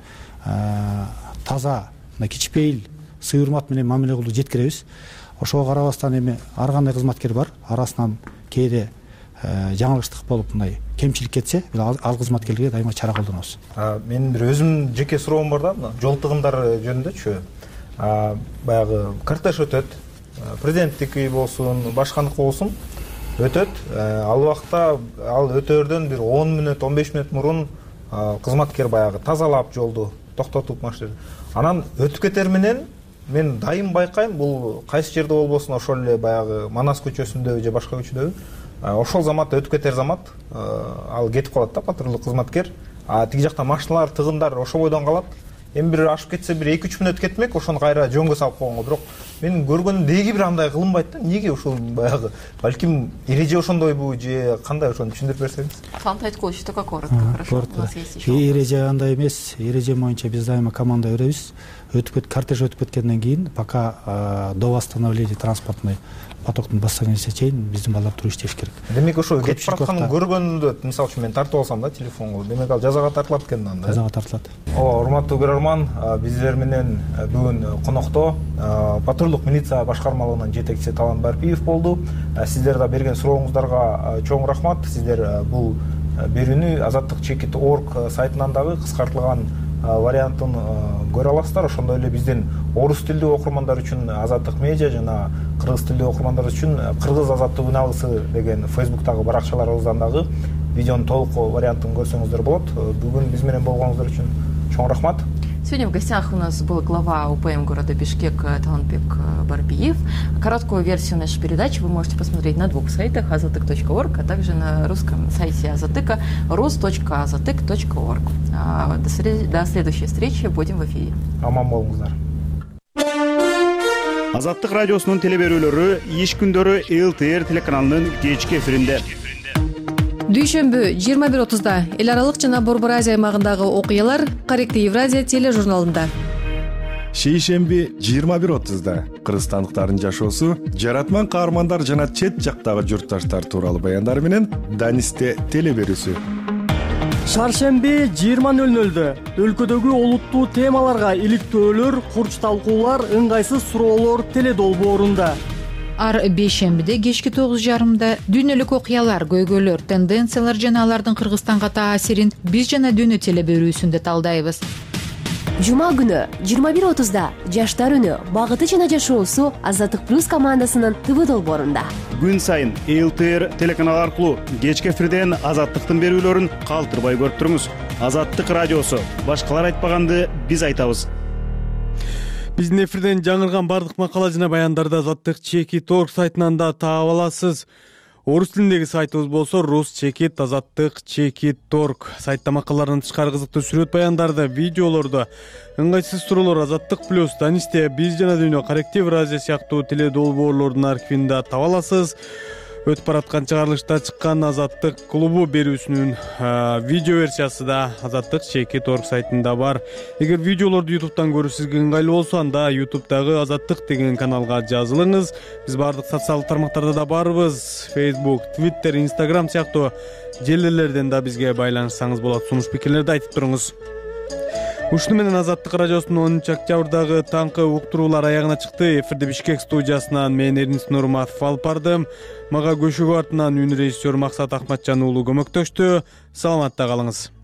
таза, кичпейил, сый урмат менен мамиле кылууну жеткиребиз. Ошого карабастан эми ар кандай кызматкер бар, арасынан кээде жаңылыштык болуп мындай кемчилик кетсе, ал кызматкерге дайыма чара колдонобуз. Менин бир өзүмдүн жеке суроом бар да, жол тыгындар жөнүндөчү. Баягы кортеж өтөт, президенттики болсун, башкандыкы болсун, өтөт. Ал убакта ал өтөөрдөн бир он мүнөт, он беш мүнөт мурун кызматкер баягы тазалап жолду, токтотуп машина. Анан өтүп кетер менен мен дайым байкайм, бул кайсы жерде болбосун, ошол эле баягы Манас көчөсүндө же башка көчөдө ошол замат өтүп кетер замат ал кетип калат да патрулдук кызматкер. А тиги жакта машиналар, тыгындар ошол бойдон калат. Эми бир ашып кетсе бир эки үч мүнөт кетмек, ошону кайра жөнгө салып койгонго. Бирок мен көргөнүм деги бир андай кылынбайт да. Эмнеге ошол баягы балким эреже ошондойбу же кандай, ошону түшүндүрүп берсеңиз? Фант айткылчу, только коротко, хорошо. У нас есть ещё. Эреже андай эмес, эреже боюнча биз дайыма команда беребиз. Өтүп кет, кортеж өтүп кеткенден кийин пока до восстановления транспортной потоктун бастаганга чейин биздин балдар туруп иштеш керек. Демек ошо кетип баратканын көргөндө, мисалы үчүн мен тартып алсам да телефонго, демек ал жазага тартылат экен анда. Жазага тартылат. Ооба, урматтуу көрөрман, биздер менен бүгүн конокто патрулдук милиция башкармалыгынын жетекчиси Талант Барпиев болду. Сиздер да берген сурооңуздарга чоң рахмат. Сиздер бул берүүнү азаттык чекит точка орг сайтынан дагы кыскартылган вариантын көрө аласыздар. Ошондой эле биздин орус тилдүү окурмандар үчүн Азаттык медиа жана кыргыз тилдүү окурмандар үчүн Кыргыз азаттык үналысы деген Facebooktагы баракчаларыбыздан дагы видеонун толук вариантын көрсөңүздөр болот. Бүгүн биз менен болгонуңуздар үчүн чоң рахмат. Сегодня в гостях у нас был глава УПМ города Бишкек Талантбек Барпиев. Короткую версию нашей передачи вы можете посмотреть на двух сайтах азаттык точка орг, а также на русском сайте Азаттыка рус точка азаттык точка орг. До следующей встречи, будем в эфире. Аман болуңуздар. Азаттык радиосунун телеберүүлөрү иш күндөрү эл тэ эр телеканалынын кечки эфиринде. Дүйшөмбү жыйырма бир отузда эл аралык жана Борбор Азия аймагындагы окуялар Корректив Евразия тележурналында. Шейшемби жыйырма бир отузда кыргызстандыктардын жашоосу, жаратман каармандар жана чет жактагы журтташтар тууралуу баяндар менен Данисте телеберүүсү. Шаршемби жыйырма нөл нөлдө өлкөдөгү олуттуу темаларга иликтөөлөр, курч талкуулар, ыңгайсыз суроолор теледолбоорунда. ар бейшембиде кечки тогуз жарымда дүйнөлүк окуялар, көйгөйлөр, тенденциялар жана алардын Кыргызстанга таасирин биз жана дүйнө теле берүүсүндө талдайбыз. Жума күнү жыйырма бир отузда жаштар үнү багыты жана жашоосу Азаттык плюс командасынын ТВ долбоорунда. Күн сайын эл тэ эр телеканалы аркылуу кечки эфирден Азаттыктын берүүлөрүн калтырбай көрүп туруңуз. Азаттык радиосу. Башкалар айтпаганды биз айтабыз. Биздин эфирден жаңырган бардык макала жана баяндарды Азаттык чекит точка орг сайтынан да таап аласыз. Орус тилиндеги сайтыбыз болсо рус чекит азаттык чекит точка орг. Сайтта макалалардан тышкары кызыктуу сүрөт баяндарды, видеолорду, ыңгайсыз суроолор Азаттык плюс, Данисте, биз жана дүйнө, Корректив радио сыяктуу теле долбоорлордун архивинде таба аласыз. Өтүп бараткан чыгарылышта чыккан Азаттык клубу берүүсүнүн видео версиясы да Азаттык чекит точка орг сайтында бар. Эгер видеолорду ютубтан көрүү сизге ыңгайлуу болсо, анда ютубтагы Азаттык деген каналга жазылыңыз. Биз бардык социалдык тармактарда да барбыз. Facebook, Twitter, Instagram сыяктуу желилерден да бизге байланышсаңыз болот. Сунуш пикирлерди айтып туруңуз. Ушуну менен Азаттык радиосунун онунчу октябрдагы таңкы уктуруулар аягына чыкты. Эфирди Бишкек студиясынан мен Эрнис Нурматов алып бардым. Мага көшөгө артынан үн режиссер Максат Акматжан уулу көмөктөштү. Саламатта калыңыз.